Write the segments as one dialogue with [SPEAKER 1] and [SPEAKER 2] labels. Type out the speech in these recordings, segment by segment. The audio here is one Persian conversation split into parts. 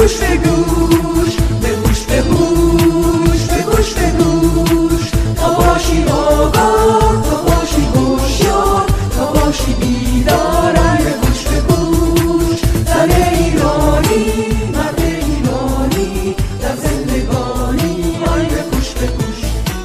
[SPEAKER 1] گوش به گوش، به گوش به گوش، به گوش به گوش، تا باشی آگاه، تا باشی هوشیار، تا باشی بیدار. به گوش به گوش، زن ایرانی، مرد ایرانی، در زندگانی. به گوش به گوش،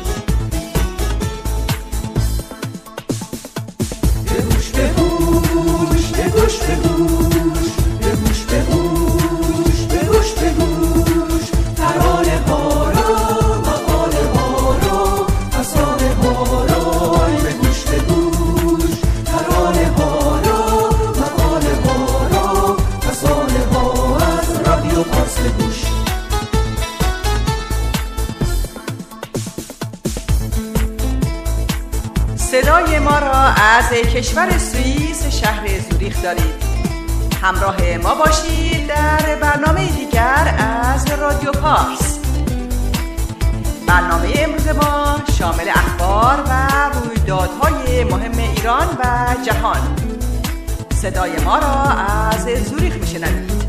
[SPEAKER 1] به گوش به گوش، به گوش به گوش، به گوش به گوش، به گوش به گوش، ترانه ها را، مقاله ها را، فسانه ها را. به گوش به گوش، ترانه ها را، مقاله ها را، فسانه ها، از رادیو پارس گوش.
[SPEAKER 2] صدای ما را از کشور سوئیس شهر زوریخ دارید. همراه ما باشید در برنامه دیگر از رادیو پارس. برنامه امروز ما شامل اخبار و رویدادهای مهم ایران و جهان. صدای ما را از زوریخ میشنوید.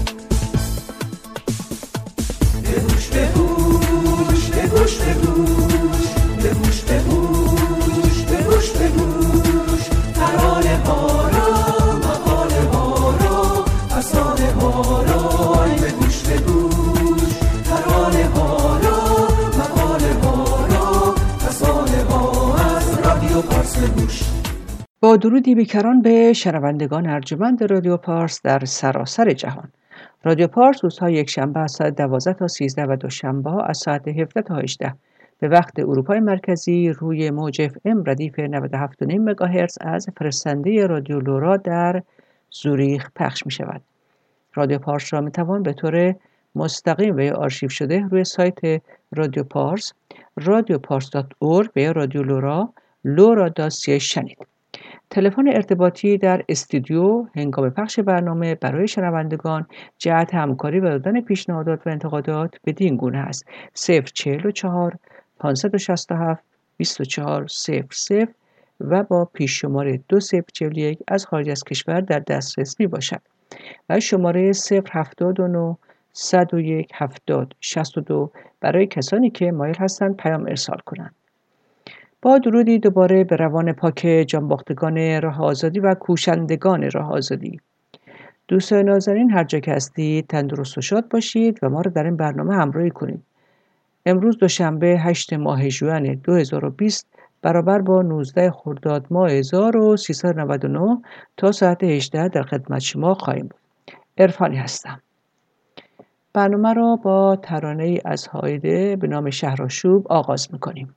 [SPEAKER 1] به گوش به گوش، به گوش به گوش، به گوش به گوش، به گوش به گوش، ترانه ها را، مقاله ها را، فسانه ها را. به گوش به گوش، ترانه ها را، مقاله ها را، فسانه ها، از رادیو پارس گوش.
[SPEAKER 3] با درودی بیکران به شنوندگان ارجمند رادیو پارس در سراسر جهان. رادیو پارس روزهای یکشنبه از ساعت 12 تا 13 و دوشنبه از ساعت 17 تا 18 به وقت اروپای مرکزی روی موج FM ردیف 97.5 مگاهرتز از فرستنده رادیو لورا در زوریخ پخش می شود. رادیو پارس را می توان به طور مستقیم و یا آرشیو شده روی سایت رادیو پارس، radiopars.org و یا رادیو لورا، lora.ca شنید. تلفن ارتباطی در استودیو هنگام پخش برنامه برای شنوندگان جهت همکاری و دادن پیشنهادات و انتقادات بدین گونه است: 044 567 2400 و با پیش شماره 2041 از خارج از کشور در دسترس می باشد و شماره 079 101 70 62 برای کسانی که مایل هستند پیام ارسال کنند. با درودی دوباره به روان پاک جانباختگان راه آزادی و کوشندگان راه آزادی. دوستان نازنین، هر جا که هستید تندرست و شاد باشید و ما را در این برنامه همراهی کنید. امروز دوشنبه 8 ماه ژوئن 2020 برابر با 19 خرداد ماه 1399 تا ساعت 18 در خدمت شما خواهیم بود. عرفانی هستم. برنامه را با ترانه‌ای از هایده به نام شهرآشوب آغاز می‌کنیم.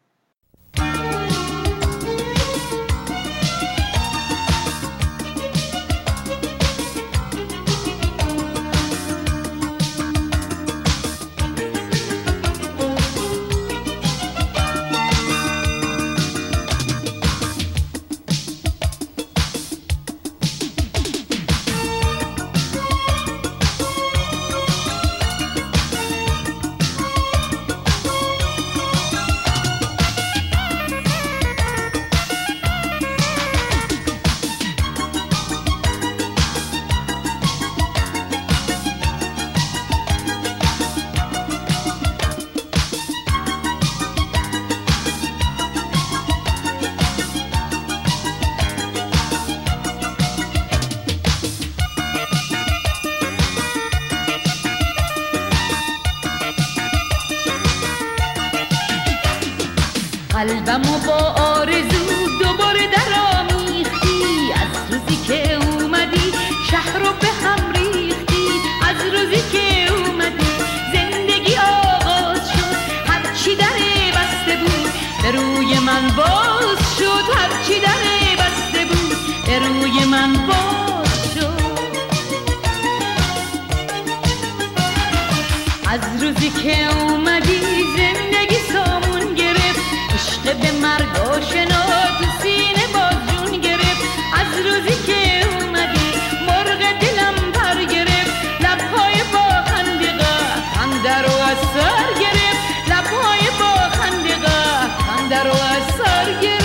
[SPEAKER 4] قلبمو با آرزو دوباره درآمیختی، از روزی که اومدی شهر رو به هم ریختی، از روزی که اومدی زندگی آغاز شد، هرچی در بسته بود به روی من باز شد، هرچی در بسته بود به روی من باز شد. از روزی که اومدی زندگی سامون گرفت، عشق به مرگ آشنا تو سینه باز جون گرفت. از روزی که اومدی مرغ دلم پر گرفت، لبهای با خندقه خنده رو از سر گرفت، لبهای با خندقه خنده رو از سر گرفت.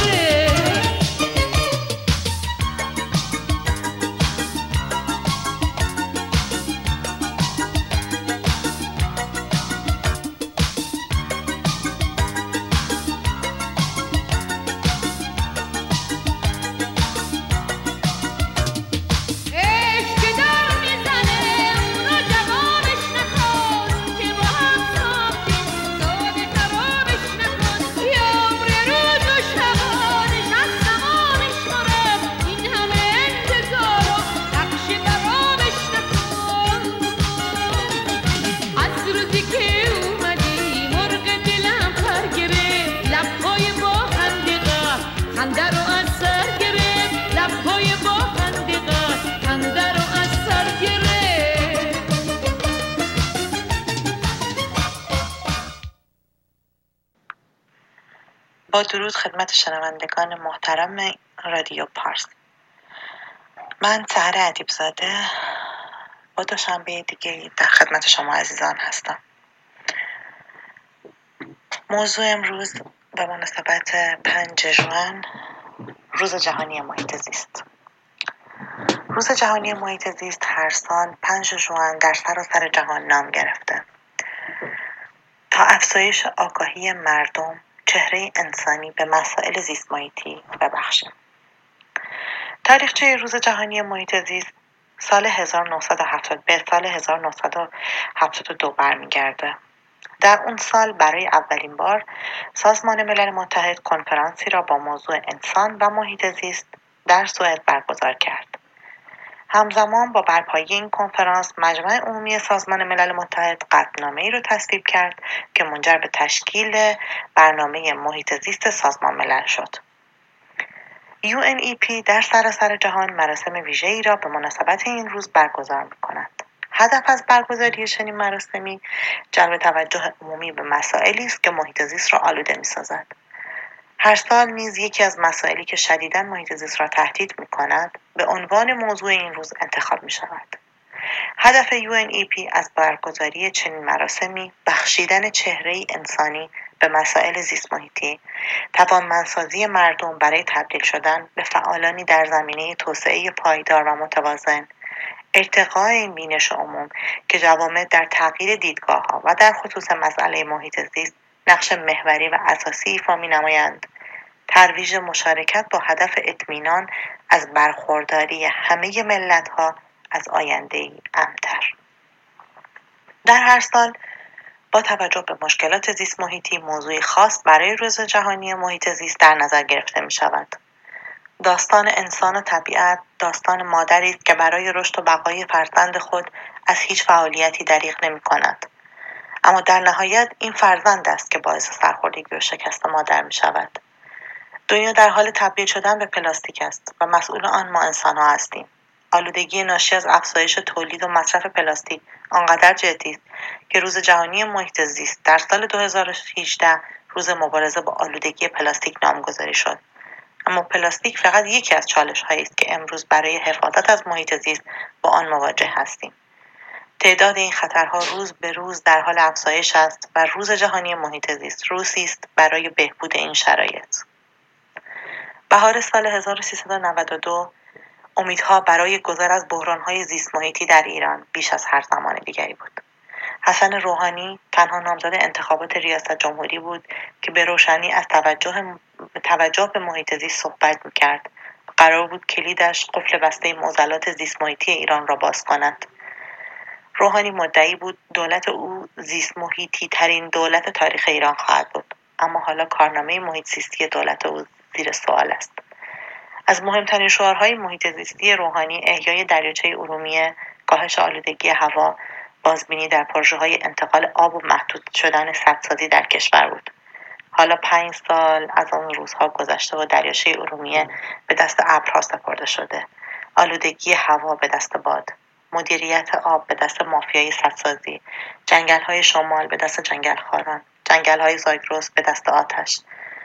[SPEAKER 5] با درود خدمت شنوندگان محترم رادیو پارس. من سحر ادیبزاده با دوشنبه دیگه در خدمت شما عزیزان هستم. موضوع امروز به مناسبت 5 ژوئن روز جهانی محیط زیست. روز جهانی محیط زیست هر سال 5 ژوئن در سراسر جهان نام گرفته تا افزایش آگاهی مردم چهره انسانی به مسائل زیست محیطی ببخشیم. تاریخچه روز جهانی محیط زیست سال 1970 به سال 1972 برمیگرده. در اون سال برای اولین بار سازمان ملل متحد کنفرانسی را با موضوع انسان و محیط زیست در سوئد برگزار کرد. همزمان با برپایی این کنفرانس مجمع عمومی سازمان ملل متحد قطعنامه‌ای را تصویب کرد که منجر به تشکیل برنامه محیط زیست سازمان ملل شد. UNEP در سراسر جهان مراسم ویژه‌ای را به مناسبت این روز برگزار می‌کند. هدف از برگزاری چنین مراسمی جلب توجه عمومی به مسائلی است که محیط زیست را آلوده می‌سازد. هر سال نیز یکی از مسائلی که شدیداً محیط زیست را تهدید می‌کند به عنوان موضوع این روز انتخاب می‌شود. هدف UNEP از برگزاری چنین مراسمی بخشیدن چهره‌ای انسانی به مسائل زیست محیطی، توانمندسازی مردم برای تبدیل شدن به فعالانی در زمینه توسعه پایدار و متوازن، ارتقاء این بینش عموم که جوامع در تغییر دیدگاه‌ها و در خصوص مسئله محیط زیست نقش محوری و اساسی ایفا می‌نمایند، ترویج مشارکت با هدف اطمینان از برخورداری همه ملت‌ها از آینده‌ای امن‌تر. در هر سال با توجه به مشکلات زیست محیطی موضوعی خاص برای روز جهانی محیط زیست در نظر گرفته می‌شود. داستان انسان و طبیعت داستان مادری است که برای رشد و بقای فرزند خود از هیچ فعالیتی دریغ نمی‌کند. اما در نهایت این فرزند است که باعث سرخوردگی و شکست مادر می‌شود. دنیا در حال تبدیل شدن به پلاستیک است و مسئول آن ما انسان‌ها هستیم. آلودگی ناشی از افزایش تولید و مصرف پلاستیک آنقدر جدی است که روز جهانی محیط زیست در سال 2018 روز مبارزه با آلودگی پلاستیک نامگذاری شد. اما پلاستیک فقط یکی از چالش‌هایی است که امروز برای حفاظت از محیط زیست با آن مواجه هستیم. تعداد این خطرها روز به روز در حال افزایش است و روز جهانی محیط زیست روزی است برای بهبود این شرایط. بهار سال 1392 امیدها برای گذر از بحران‌های زیست محیطی در ایران بیش از هر زمان دیگری بود. حسن روحانی تنها نامزد انتخابات ریاست جمهوری بود که به روشنی از توجه به محیط زیست صحبت می‌کرد. قرار بود کلیدش قفل بسته معضلات زیست محیطی ایران را باز کند. روحانی مدعی بود دولت او زیست محیطی ترین دولت تاریخ ایران خواهد بود، اما حالا کارنامه محیط زیستی دولت او زیر سوال است. از مهمترین شعارهای محیط زیستی روحانی احیای دریاچه ارومیه، کاهش آلودگی هوا، بازبینی در پروژه‌های انتقال آب و محدود شدن سدسازی در کشور بود. حالا 5 سال از آن روزها گذشته و دریاچه ارومیه به دست ابرها سپرده شده. آلودگی هوا به دست باد، مدیریت آب به دست مافیای سدسازی، جنگل‌های شمال به دست جنگلخواران، جنگل‌های زاگرس به دست آتش،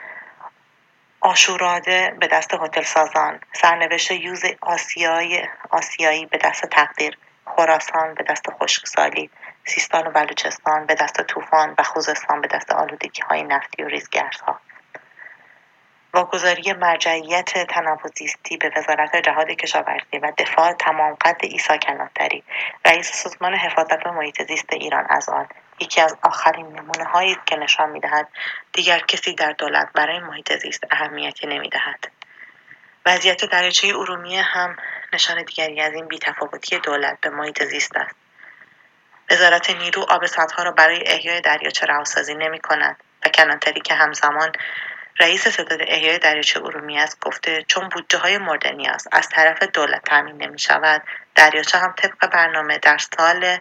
[SPEAKER 5] آشوراده به دست هتل سازان، سرنوشت یوز آسیایی به دست تقدیر، خراسان به دست خشکسالی، سیستان و بلوچستان به دست طوفان و خوزستان به دست آلودگی‌های نفتی و ریزگردها. واگذاری مرجعیت تنوع زیستی به وزارت جهاد کشاورزی و دفاع تمام قد عیسی کناتری، رئیس سازمان حفاظت محیط زیست ایران از آن، یکی از آخرین نمونه‌هایی است که نشان می‌دهد دیگر کسی در دولت برای محیط زیست اهمیتی نمی‌دهد. وضعیت دریاچه ارومیه هم نشان دیگری از این بی‌تفاوتی دولت به محیط زیست است. وزارت نیرو آب سدها را برای احیای دریاچه رهاسازی نمی‌کند و کناتری که همزمان رئیس ستاد احیای دریاچه ارومیه است گفته چون بودجه‌های مورد نیاز از طرف دولت تامین نمی‌شود، دریاچه هم طبق برنامه در سال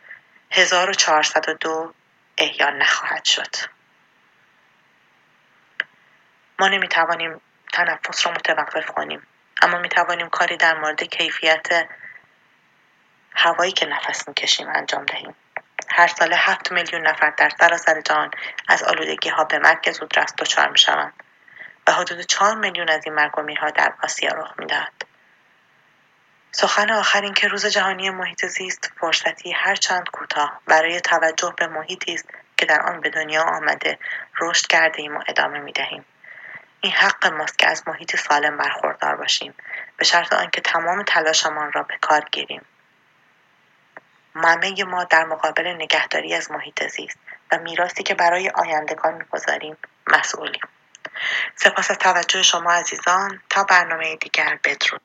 [SPEAKER 5] 1402 احیا نخواهد شد. ما نمی‌توانیم تنفس را متوقف کنیم، اما می‌توانیم کاری در مورد کیفیت هوایی که نفس می‌کشیم انجام دهیم. هر سال 7 میلیون نفر در سراسر جهان از آلودگی‌ها به مرگ زودرس دچار می‌شوند. و حدود 4 میلیون از این مرگ و میرها در آسیا رخ می‌دهد. سخن آخر این که روز جهانی محیط زیست فرصتی هرچند کوتاه برای توجه به محیطی است که در آن به دنیا آمده، رشد کرده ایم و ادامه می‌دهیم. این حق ماست که از محیط سالم برخوردار باشیم، به شرط آنکه تمام تلاشمان را به کار گیریم. همه ما در مقابل نگهداری از محیط زیست و میراثی که برای آیندگان می‌گذاریم مسئولیم. سپاس از توجه شما عزیزان. تا برنامه دیگر، بدرود.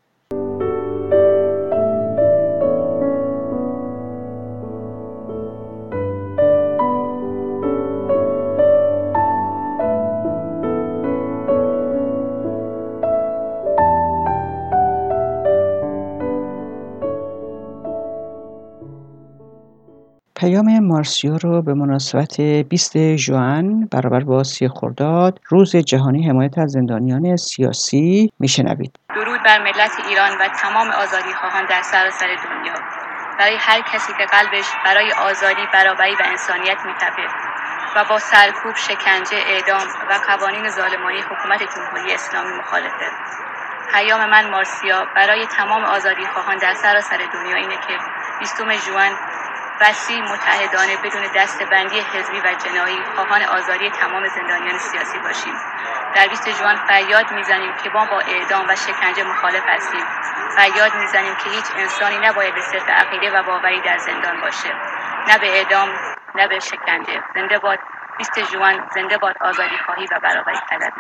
[SPEAKER 3] پیام مارسیو رو به مناسبت 20 ژوئن برابر با 30 خرداد روز جهانی حمایت از زندانیان سیاسی میشنوید.
[SPEAKER 6] درود بر ملت ایران و تمام آزادیخواهان در سراسر دنیا. برای هر کسی که قلبش برای آزادی، برابری و انسانیت میتپه و با سرکوب، شکنجه، اعدام و قوانین ظالمانه حکومت جمهوری اسلامی مخالفه. پیام من مارسیا برای تمام آزادیخواهان در سراسر دنیا اینه که 20 ژوئن وسیع متحدانه بدون دسته‌بندی حزبی و جناحی خواهان آزادی تمام زندانیان سیاسی باشیم. در 20 ژوئن فریاد میزنیم که ما با اعدام و شکنجه مخالف هستیم. فریاد میزنیم که هیچ انسانی نباید به صرف عقیده و باوری در زندان باشه. نه به اعدام، نه به شکنجه. زنده باد 20 ژوئن، زنده باد آزادی خواهی و برابری طلبی.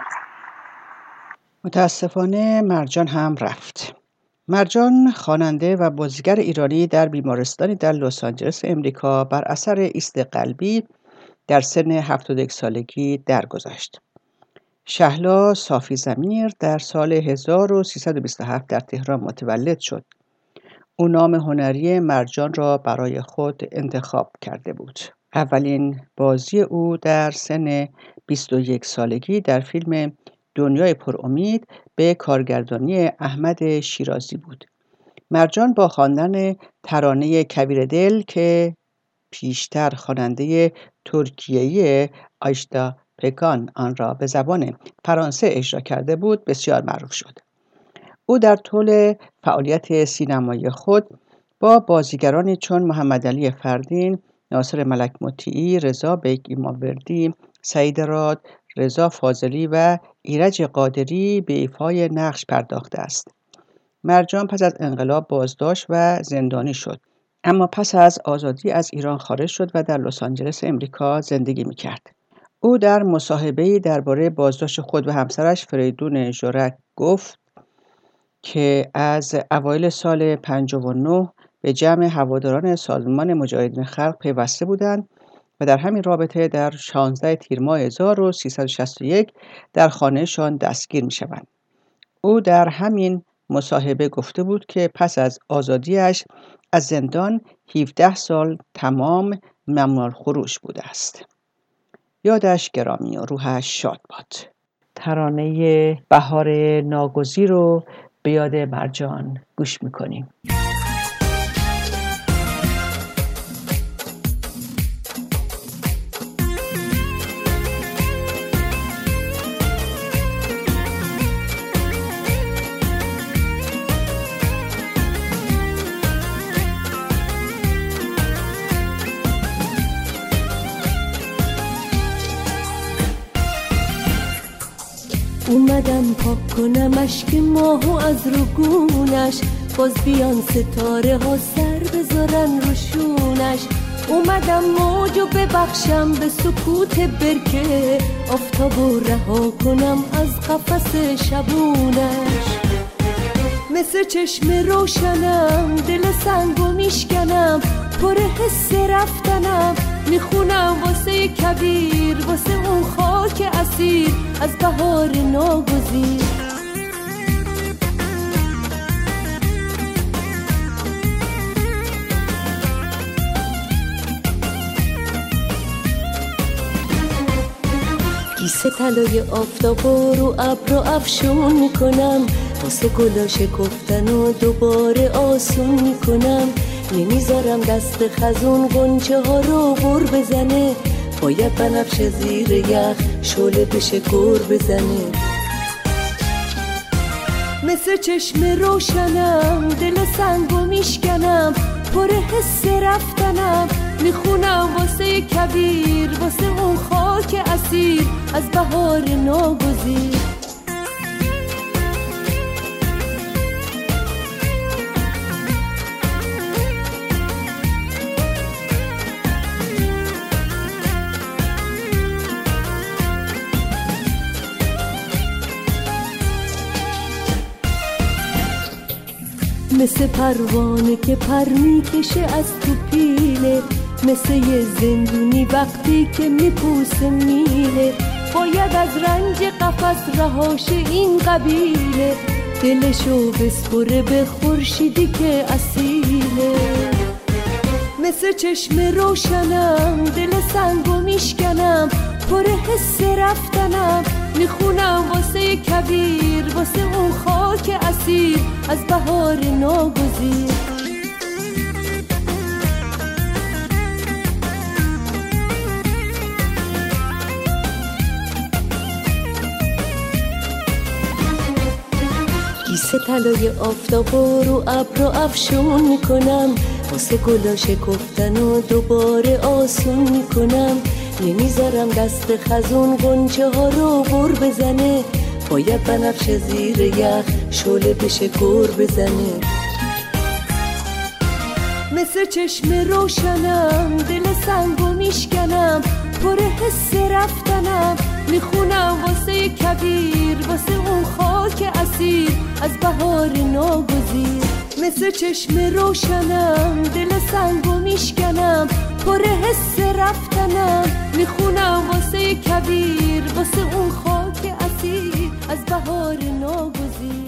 [SPEAKER 3] متاسفانه مرجان هم رفت. مرجان خواننده و بازیگر ایرانی در بیمارستانی در لس آنجلس امریکا بر اثر ایست قلبی در سن 71 سالگی درگذشت. شهلا صافی ضمیر در سال 1327 در تهران متولد شد. او نام هنری مرجان را برای خود انتخاب کرده بود. اولین بازی او در سن 21 سالگی در فیلم دنیای پرامید به کارگردانی احمد شیرازی بود. مرجان با خواندن ترانه کویر دل که پیشتر خواننده ترکیه‌ای آیشتا پکان آن را به زبان فرانسه اجرا کرده بود بسیار معروف شد. او در طول فعالیت سینمایی خود با بازیگرانی چون محمد علی فردین، ناصر ملک مطیعی، رضا بیگ ایماوردی، سعید راد، رضا فاضلی و ایرج قادری به ایفای نقش پرداخته است. مرجان پس از انقلاب بازداشت و زندانی شد، اما پس از آزادی از ایران خارج شد و در لس آنجلس امریکا زندگی می‌کرد. او در مصاحبه‌ای درباره بازداشت خود و همسرش فریدون ژورک گفت که از اوایل سال 59 به جمع هواداران سازمان مجاهدین خلق پیوسته بودند و در همین رابطه در 16 تیر ماه 1361 در خانه‌شان دستگیر می‌شوند. او در همین مصاحبه گفته بود که پس از آزادیش از زندان 17 سال تمام ممنوع الخروج بوده است. یادش گرامی و روحش شاد باد. ترانه بهار ناگزیر رو به یاد مرجان گوش می‌کنیم.
[SPEAKER 7] اومدم پاک کنم اشک ماهو از رگونش، باز بیان ستاره ها سر بذارن روشونش. اومدم موجو ببخشم به سکوت برکه، آفتابو رها کنم از قفس شبونش. مثل چشم روشنم دل سنگو میشکنم، پر حس رفتنم میخونم واسه کبیر، واسه اون خاک اسیر از بهار ناگزیر. کیسه طلای آفتابو رو ابر افشون میکنم، واسه گلا شکفتن و دوباره آسون میکنم. نمیذارم دست خزون غنچه ها رو بر بزنه، باید بنفش زیر یخ شعله بشه گر بزنه. مثل چشم روشنم دل سنگو میشکنم، پر حس رفتنم میخونم واسه کبیر، واسه اون خاک اسیر از بهار ناگزیر. مثل پروانه که پر میکشه از تو پیله، مثل یه زندونی وقتی که میپوسه میله. باید از رنج قفس رهاشه این قبیله، دلشو بسپره به خورشیدی که اصیله. مثل چشم روشنم دل سنگو میشکنم، پر حس رفتنم میخونم واسه کبیر، واسه اون خاک اسیر از بهار ناگزیر. کیسه طلای آفتابا رو ابر افشون میکنم، واسه گلا شکفتن و دوباره آسون میکنم. نمیذارم دست خزون غنچه ها رو بر بزنه، باید بنفش زیر یخ شعله بشه گر بزنه. مثل چشم روشنم دل سنگو میشکنم، پر حس رفتنم میخونم واسه کبیر، واسه اون خاک اسیر از بهار ناگزیر. مثل چشم روشنم دل سنگو میشکنم، پر حس رفتنم میخونم واسه کبیر، واسه اون خاک اسیر از بهار ناگزیر.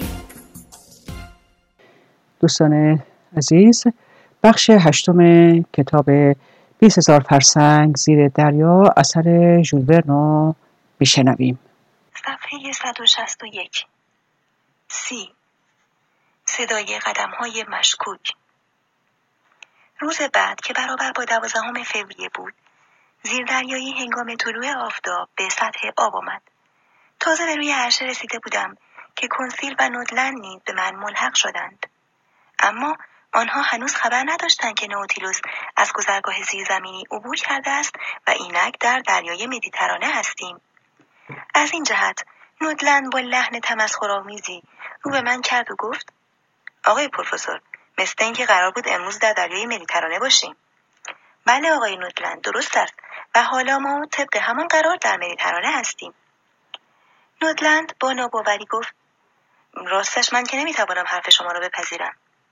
[SPEAKER 3] دوستان عزیز، بخش 8 کتاب 20,000 فرسنگ زیر دریا اثر ژول ورن میشنویم.
[SPEAKER 5] صفحه 161. سی. صدای قدم‌های مشکوک. روز بعد که برابر با 12 فوریه بود، زیردریایی هنگام طلوع آفتاب به سطح آب آمد. تازه به روی عرشه رسیده بودم که کنسیل و نودلند نیز به من ملحق شدند. اما آنها هنوز خبر نداشتند که نوتیلوس از گذرگاه زیرزمینی عبور کرده است و اینک در دریای مدیترانه هستیم. از این جهت نودلند با لحن تمسخرآمیزی رو به من کرد و گفت: آقای پروفسور، مثل اینکه قرار بود امروز در دریای مدیترانه باشیم. بله آقای نودلند، درست است و حالا ما طبق همان قرار در مدیترانه هستیم. نودلند با ناباوری گفت: راستش من که نمیتوانم حرف شما را بپذیرم.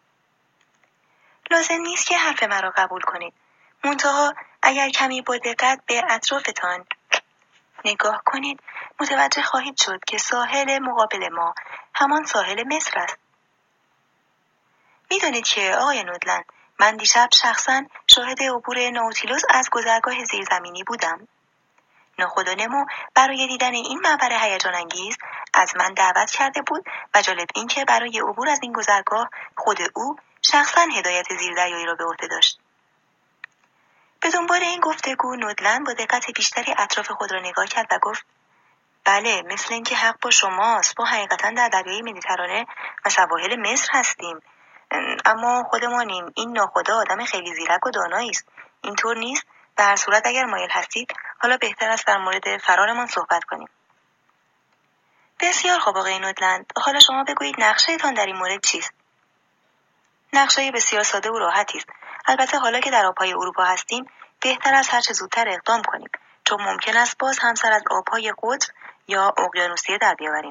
[SPEAKER 5] لازم نیست که حرف مرا قبول کنید. منتها اگر کمی با دقت به اطرافتان نگاه کنید متوجه خواهید شد که ساحل مقابل ما همان ساحل مصر است. میدانید که آقای نودلند، من دیشب شخصا شاهد عبور نوتیلوس از گذرگاه زیرزمینی بودم. ناخودآگاه برای دیدن این منظر هیجان انگیز از من دعوت کرده بود و جالب این که برای عبور از این گذرگاه خود او شخصا هدایت زیردریایی را به عهده داشت. به دنبال این گفتگو نودلند با دقت بیشتری اطراف خود را نگاه کرد و گفت: بله، مثل اینکه حق با شماست. ما حقیقتا در دریای مدیترانه و سواحل مصر هستیم. اما خودمانیم. این ناخدا آدم خیلی زیرک و دانایی است. اینطور نیست؟ در هر صورت اگر مایل هستید حالا بهتر است در مورد فرارمان صحبت کنیم. بسیار خوب آقای نودلند، حالا شما بگویید نقشه‌تان در این مورد چیست؟ نقشه بسیار ساده و راحتی است. البته حالا که در آب‌های اروپا هستیم بهتر است هر چه زودتر اقدام کنیم، چون ممکن است باز هم سر از آب‌های قطب یا اقیانوسیه در بیاوریم.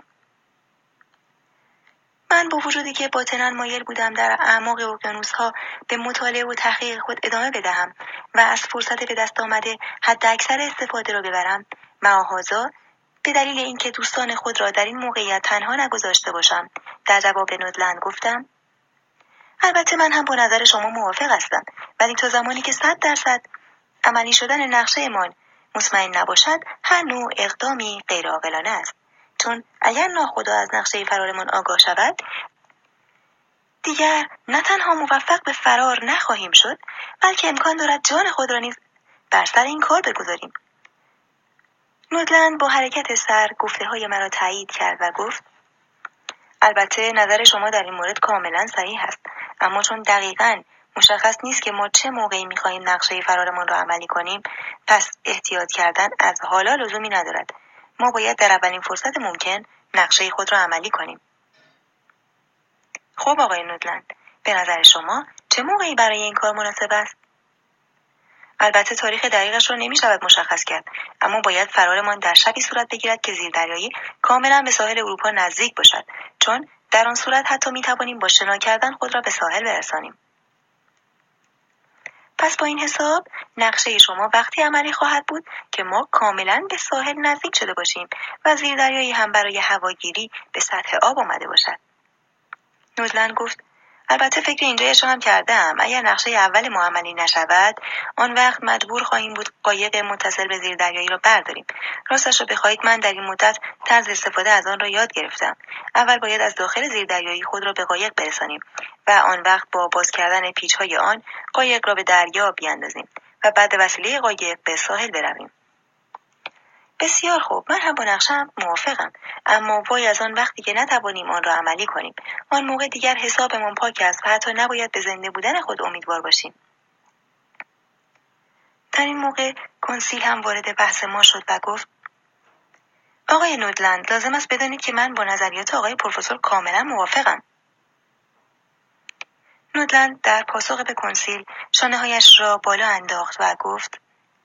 [SPEAKER 5] من با وجودی که باطناً مایل بودم در اعماق اقیانوس‌ها به مطالعه و تحقیق خود ادامه بدهم و از فرصت به دست آمده حد اکثر استفاده را ببرم، معاهازا به دلیل اینکه دوستان خود را در این موقعیت تنها نگذاشته باشم، در جواب نودلند گفتم: البته من هم با نظر شما موافق هستم، ولی تا زمانی که 100% عملی شدن نقشه‌مان مطمئن نباشد هر نوع اقدامی غیرعاقلانه است. چون اگر ناخدا از نقشه فرارمان آگاه شود دیگر نه تنها موفق به فرار نخواهیم شد، بلکه امکان دارد جان خود را نیز بر سر این کار بگذاریم. نودلند با حرکت سر گفته‌های مرا تایید کرد و گفت: البته نظر شما در این مورد کاملا صحیح است، اما چون دقیقاً مشخص نیست که ما چه موقعی می‌خواهیم نقشه فرارمان را عملی کنیم، پس احتیاط کردن از حالا لزومی ندارد. ما باید در اولین فرصت ممکن نقشه خود را عملی کنیم. خب آقای نودلند، به نظر شما چه موقعی برای این کار مناسب است؟ البته تاریخ دقیقش را نمی‌شود مشخص کرد، اما باید فرارمان در شبی صورت بگیرد که زیردریایی کاملا به ساحل اروپا نزدیک باشد، چون در آن صورت حتی می‌توانیم با شنا کردن خود را به ساحل برسانیم. پس با این حساب نقشه شما وقتی عملی خواهد بود که ما کاملا به ساحل نزدیک شده باشیم و زیردریایی هم برای هواگیری به سطح آب آمده باشد. نودلند گفت: البته فکر اینجایش هم کردم. اگر نقشه اول ما عملی نشود، آن وقت مجبور خواهیم بود قایق متصل به زیردریایی را برداریم. راستش را بخواهید من در این مدت طرز استفاده از آن را یاد گرفتم. اول باید از داخل زیردریایی خود را به قایق برسانیم و آن وقت با باز کردن پیچ‌های آن قایق را به دریا بیاندازیم و بعد به وسیله قایق به ساحل برویم. بسیار خوب، من هم با نقشه‌ام موافقم، اما وای از آن وقتی که نتوانیم آن را عملی کنیم. آن موقع دیگر حسابمان پاک است و حتی نباید به زنده بودن خود امیدوار باشیم. در این موقع کنسیل هم وارد بحث ما شد و گفت: آقای نودلند، لازم است بدانید که من با نظریات آقای پروفسور کاملا موافقم. نودلند در پاسخ به کنسیل شانه‌هایش را بالا انداخت و گفت: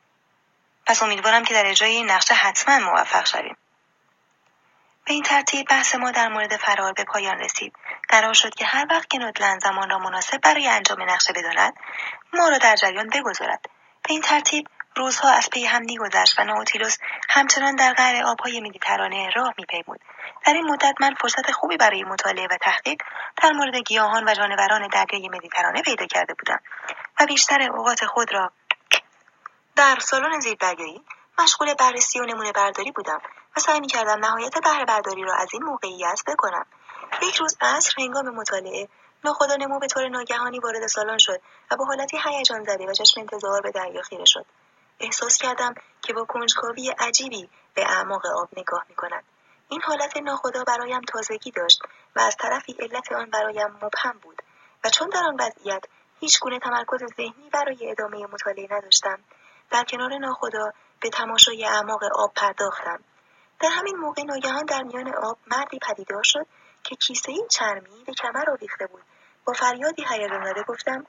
[SPEAKER 5] پس امیدوارم که در اجرای این نقشه حتما موفق شویم. به این ترتیب بحث ما در مورد فرار به پایان رسید. قرار شد که هر وقت که نودلند زمان را مناسب برای انجام نقشه بداند، ما را در جریان بگذارد. به این ترتیب روزها از پی هم می‌گذشت و نائوتیلوس همچنان در قعر آب‌های مدیترانه راه می‌پیمود. در این مدت من فرصت خوبی برای مطالعه و تحقیق در مورد گیاهان و جانوران دریای مدیترانه پیدا کرده بودم و بیشتر اوقات خود را در سالن زیردریایی مشغول بررسی و نمونه برداری بودم و سعی می‌کردم نهایت بهره برداری را از این موقعیت بکنم. یک روز عصر هنگام مطالعه ناخدا نمو به طور ناگهانی وارد سالن شد و با حالتی هیجان زده و چشم انتظار به دریا خیره شد. احساس کردم که با کنجکاوی عجیبی به اعماق آب نگاه می‌کند. این حالت ناخدا برایم تازگی داشت و از طرفی علت آن برایم مبهم بود و چون در آن وضعیت هیچ گونه تمرکز ذهنی برای ادامه مطالعه نداشتم، در کنار ناخدا به تماشای اعماق آب پرداختم. در همین موقع ناگهان در میان آب مردی پدیدار شد که کیسه‌ای چرمی به کمر آویخته بود. با فریادی هیجان‌زده گفتم: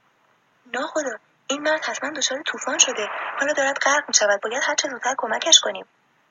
[SPEAKER 5] ناخدا، این مرد حتما دچار طوفان شده، حالا دارد غرق می‌شود، باید هر چه زودتر کمکش کنیم.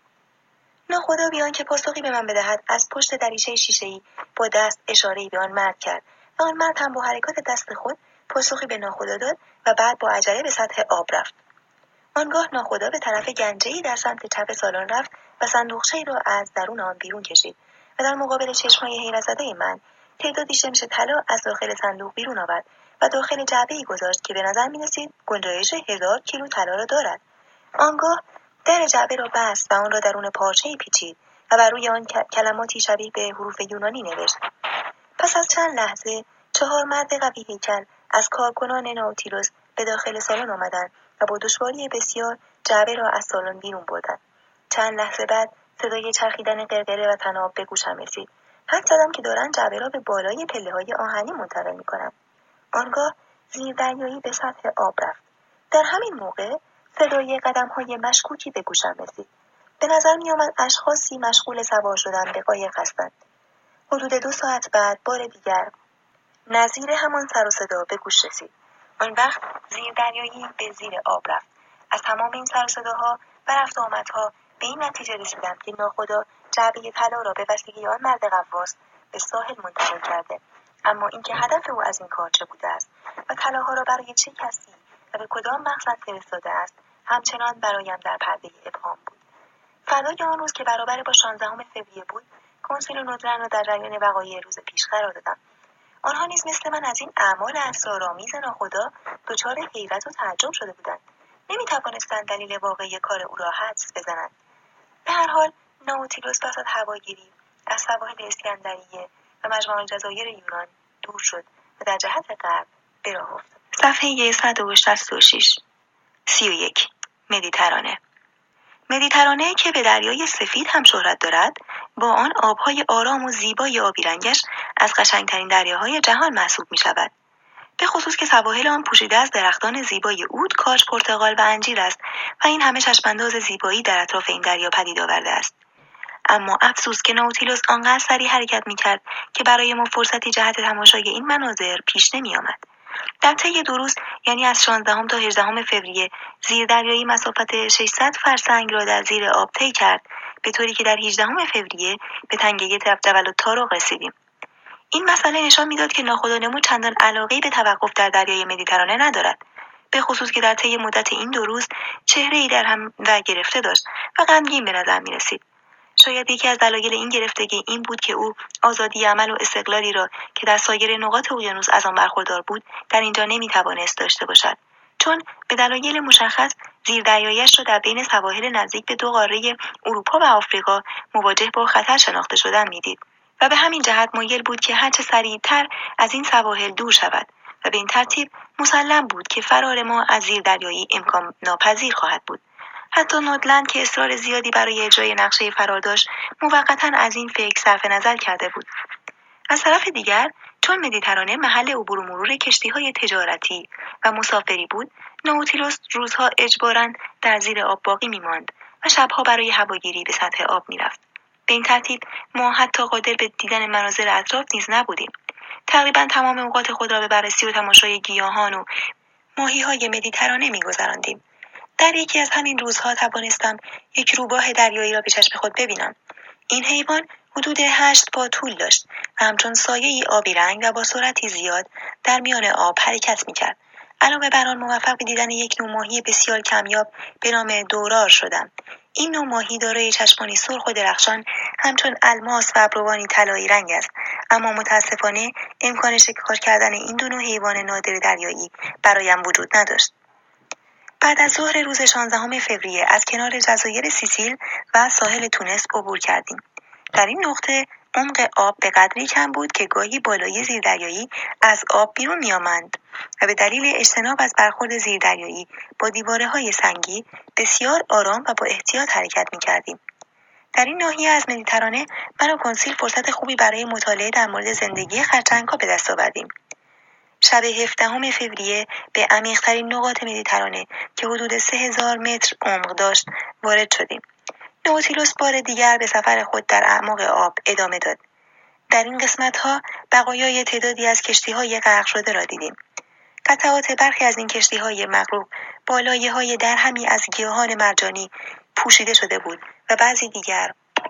[SPEAKER 5] ناخدا بی آنکه پاسخی به من بدهد از پشت دریچه شیشه‌ای با دست اشاره‌ای به آن مرد کرد و آن مرد هم با حرکات دست خود پاسخی به ناخدا داد و بعد با عجله به سطح آب رفت. آنگاه ناخدا به طرف گنجه‌ای در سمت چپ سالن رفت و صندوقچه‌ای را از درون آن بیرون کشید و در مقابل چشم‌های حیرت زده من تعدادی شمش طلا از داخل صندوق بیرون آورد و داخل جعبه‌ای گذاشت که به نظر می‌رسید گنجایش 1000 کیلو طلا را دارد. آنگاه در جعبه را بست و آن را درون پارچه‌ای پیچید و بر روی آن کلماتی شبیه به حروف یونانی نوشت. پس از چند لحظه 4 مرد قوی هیکل از کارکنان نائوتیلوس به داخل سالن آمدند و با دشواری بسیار جعبه را از سالن بیرون بردند. چند لحظه بعد صدای چرخیدن قرقره و طناب به گوشم رسید. حد زدم که دارند جعبه را به بالای پله‌های آهنی منتقل می‌کنند. آنگاه زیردریایی به سطح آب رفت. در همین موقع صدای قدم‌های مشکوکی به گوشم رسید. به نظر می‌آمد اشخاصی مشغول سوار شدن به قایق هستند. حدود 2 ساعت بعد بار دیگر نظیر همان سر و صدا به گوش رسید. آن وقت زیردریایی به زیر آب رفت. از تمام این سر و صداها و رفت آمدها به این نتیجه رسیدم که ناخدا جعبه طلا را به وسیله آن مرد غواص به ساحل منتقل کرده، اما اینکه هدف او از این کار چه بوده است و طلاها را برای چه کسی و به کدام مقصد فرستاده است همچنان برایم در پرده ابهام بود. فردای آن روز که برابر با 16 فوریه بود، کنسول و نودلند را در جریان وقایع روز پیش قرار دادم. آنها نیز مثل من از این اعمال اسرارآمیز ناخدا دچار حیرت و تعجب شده بودند. نمی‌توانستند دلیل واقعی کار او را حدس بزنند. به هر حال نائوتیلوس پس از هواگیری از سواحل اسکندریه و مجمع جزایر یونان دور شد و در جهت غرب به راه افتاد. صفحه 166 31 مدیترانه. مدیترانه که به دریای سفید هم شهرت دارد، با آن آبهای آرام و زیبای آبی رنگش از قشنگترین دریاهای جهان محسوب می شود. به خصوص که سواحل آن پوشیده از درختان زیبای عود، کاج، پرتقال و انجیر است و این همه چشم‌انداز زیبایی در اطراف این دریا پدید آورده است. اما افسوس که نوتیلوس آنقدر سریع حرکت می‌کرد که برای ما فرصتی جهت تماشای این مناظر پیش نمی‌آمد. در طی 2 روز، یعنی از 16 تا 18 فوریه، زیردریایی مسافت 600 فرسنگ را در زیر آب طی کرد، به طوری که در 18 فوریه به تنگه جبل الطارق رسیدیم. این مسئله نشان می‌داد که ناخودآگاه چندان علاقه‌ای به توقف در دریای مدیترانه ندارد، به خصوص که در طی مدت این 2 روز چهره‌ای در هم و گرفته داشت و غمگین به نظر می‌رسید. شاید یکی از دلایل این گرفتگی این بود که او آزادی عمل و استقلالی را که در سایر نقاط اقیانوس از آن برخوردار بود در اینجا نمی‌توانست داشته باشد، چون به دلایل مشخص زیردریایی‌اش را در بین سواحل نزدیک به 2 قاره اروپا و آفریقا مواجه با خطر شناخته شدن می‌دید و به همین جهت مایل بود که هرچه سریعتر از این سواحل دور شود و به این ترتیب مسلم بود که فرار ما از زیردریایی امکان ناپذیر خواهد بود. حتی نودلند که اصرار زیادی برای اجرای نقشه فرار داشت، موقتاً از این فکر صرف نظر کرده بود. از طرف دیگر، چون مدیترانه محل عبور و مرور کشتی‌های تجارتی و مسافری بود، نوتیلوس روزها اجباراً در زیر آب باقی می‌ماند و شبها برای هواگیری به سطح آب می‌رفت. به این ترتیب ما حتی قادر به دیدن مناظر اطراف نیز نبودیم. تقریباً تمام اوقات خود را به بررسی و تماشای گیاهان و ماهی‌های مدیترانه می‌گذراندیم. در یکی از همین روزها توانستم یک روباه دریایی را به چشم خود ببینم. این حیوان حدود 8 پا طول داشت و همچون سایه‌ای آبی رنگ و با سرعتی زیاد در میان آب حرکت می‌کرد. علاوه بر آن موفق به دیدن یک نوع ماهی بسیار کمیاب به نام دورار شدم. این نوع ماهی دارای چشمانی سرخ و درخشان همچون الماس و ابروانی طلایی رنگ است، اما متاسفانه امکان شکار کردن این 2 نوع حیوان نادر دریایی برایم وجود نداشت. بعد از ظهر روز 16 فوریه از کنار جزایر سیسیل و ساحل تونس عبور کردیم. در این نقطه عمق آب به قدری کم بود که گاهی بالای زیردریایی از آب بیرون می‌آمد و به دلیل اجتناب از برخورد زیردریایی با دیواره‌های سنگی بسیار آرام و با احتیاط حرکت می‌کردیم. در این ناحیه از مدیترانه من و کنسیل فرصت خوبی برای مطالعه در مورد زندگی خرچنگ‌ها به دست آوردیم. شب 17 فوریه به عمیق‌ترین نقاط مدیترانه که حدود 3000 متر عمق داشت وارد شدیم. نوتیلوس بار دیگر به سفر خود در اعماق آب ادامه داد. در این قسمت‌ها بقایای تعدادی از کشتی‌های غرق شده را دیدیم. قطعات برخی از این کشتی‌های مغرق با لایه‌های درهمی از گیاهان مرجانی پوشیده شده بود و بعضی دیگر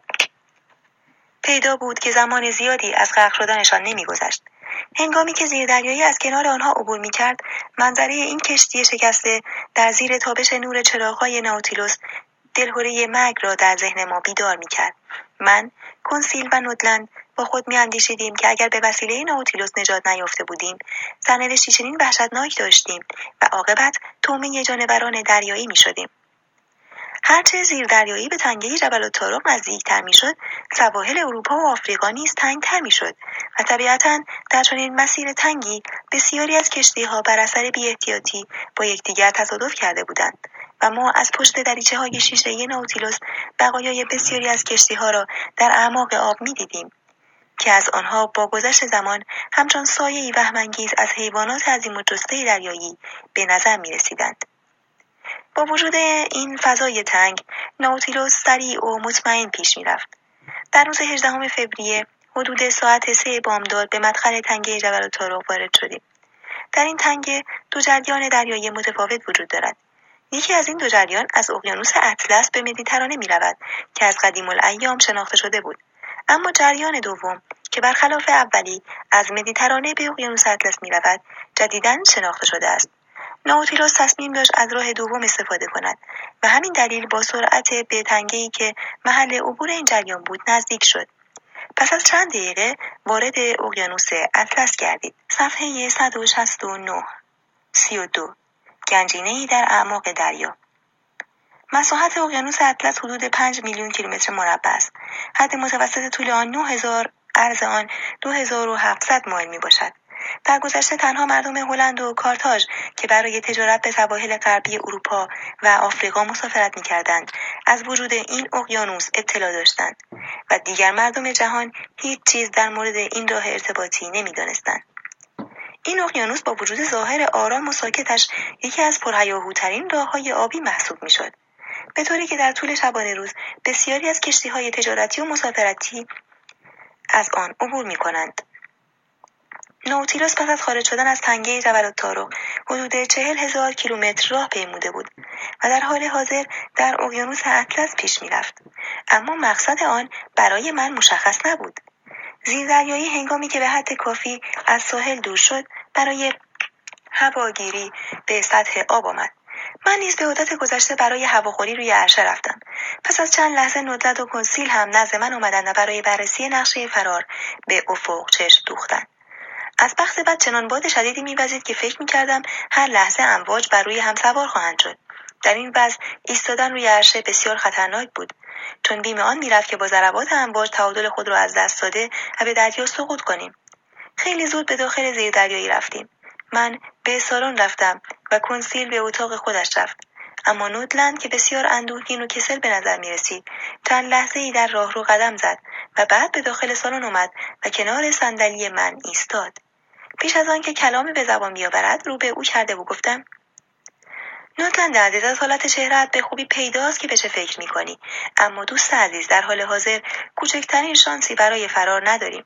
[SPEAKER 5] پیدا بود که زمان زیادی از غرق شدنشان نمی‌گذشت. هنگامی که زیردریایی از کنار آنها عبور می‌کرد، منظره این کشتی شکسته در زیر تابش نور چراغ‌های نوتیلوس دلهره مرگ را در ذهن ما بیدار می‌کرد. من، کنسیل و نودلند با خود می‌اندیشیدیم که اگر به وسیله نوتیلوس نجات نیافته بودیم، سرنوشتی چنین وحشتناک داشتیم و عاقبت طعمه جانوران دریایی می‌شدیم. هرچه زیردریایی به تنگه جبل الطارق نزدیک‌تر می‌شد، سواحل اروپا و آفریقا نیز تنگ‌تر می‌شد و طبیعتاً در چنین مسیر تنگی بسیاری از کشتی‌ها بر اثر بی‌احتیاطی با یکدیگر تصادف کرده بودند و ما از پشت دریچه‌های شیشه‌ای نوتیلوس بقایای بسیاری از کشتی‌ها را در اعماق آب می‌دیدیم که از آنها با گذشت زمان همچون سایه‌ای وهم‌انگیز از حیوانات عظیم‌الجثه دریایی به نظر می‌رسیدند. با وجود این فضای تنگ، نوتیلوس سریع و مطمئن پیش می‌رفت. در روز 18 فوریه حدود ساعت 3 بامداد به مدخل تنگه جبل الطارق وارد شدیم. در این تنگه 2 جریان دریایی متفاوت وجود دارد. یکی از این 2 جریان از اقیانوس اطلس به مدیترانه می‌رود که از قدیم الایام شناخته شده بود. اما جریان دوم که برخلاف اولی از مدیترانه به اقیانوس اطلس می‌رود، جدیداً شناخته شده است. نوتیلوس تصمیم داشت از راه دوم استفاده کند و همین دلیل با سرعت به تنگه‌ای که محل عبور این جریان بود نزدیک شد. پس از چند دقیقه وارد اقیانوس اطلس گردید. صفحه 169 32 گنجینه‌ای در اعماق دریا. مساحت اقیانوس اطلس حدود 5 میلیون کیلومتر مربع است. حد متوسط طول آن 9000، عرض آن 2700 مایل میباشد. در گذشته تنها مردم هلند و کارتاژ که برای تجارت به سواحل غربی اروپا و آفریقا مسافرت می‌کردند، از وجود این اقیانوس اطلاع داشتند و دیگر مردم جهان هیچ چیز در مورد این راه ارتباطی نمی‌دانستند. این اقیانوس با وجود ظاهر آرام و ساکتش یکی از پرهیاهوترین راه‌های آبی محسوب می‌شد، به طوری که در طول شبانه روز بسیاری از کشتی‌های تجارتی و مسافرتی از آن عبور می‌کنند. نوتیلوس پس از خارج شدن از تنگه جبل الطارق حدود 40,000 کیلومتر راه پیموده بود و در حال حاضر در اقیانوس اطلس پیش می‌رفت، اما مقصد آن برای من مشخص نبود. زیردریایی هنگامی که به حد کافی از ساحل دور شد برای هواگیری به سطح آب آمد. من نیز به عادت گذشته برای هواخوری روی عرشه رفتم. پس از چند لحظه ندلت و کنسیل هم نزد من آمدند و برای بررسی نقشه فرار به افق چشم دوختند. از بخت بد چنان باد شدیدی می‌وزید که فکر می‌کردم هر لحظه امواج بر روی هم سوار خواهند شد. در این وضع ایستادن روی عرشه بسیار خطرناک بود، چون بیم آن می‌رفت که با ضربات امواج تعادل خود را از دست داده و به دریا سقوط کنیم. خیلی زود به داخل زیردریایی رفتیم. من به سالن رفتم و کنسیل به اتاق خودش رفت، اما نودلند که بسیار اندوهگین و کسل به نظر می‌رسید چند لحظه‌ای در راهرو قدم زد و بعد به داخل سالن آمد و کنار صندلی من ایستاد. پیش از آن که کلامی به زبان بیاورد رو به او کرده و گفتم: نودلند عزیز، از حالت چهره‌ات به خوبی پیداست که به چه فکر می‌کنی، اما دوست عزیز در حال حاضر کوچکترین شانسی برای فرار نداریم.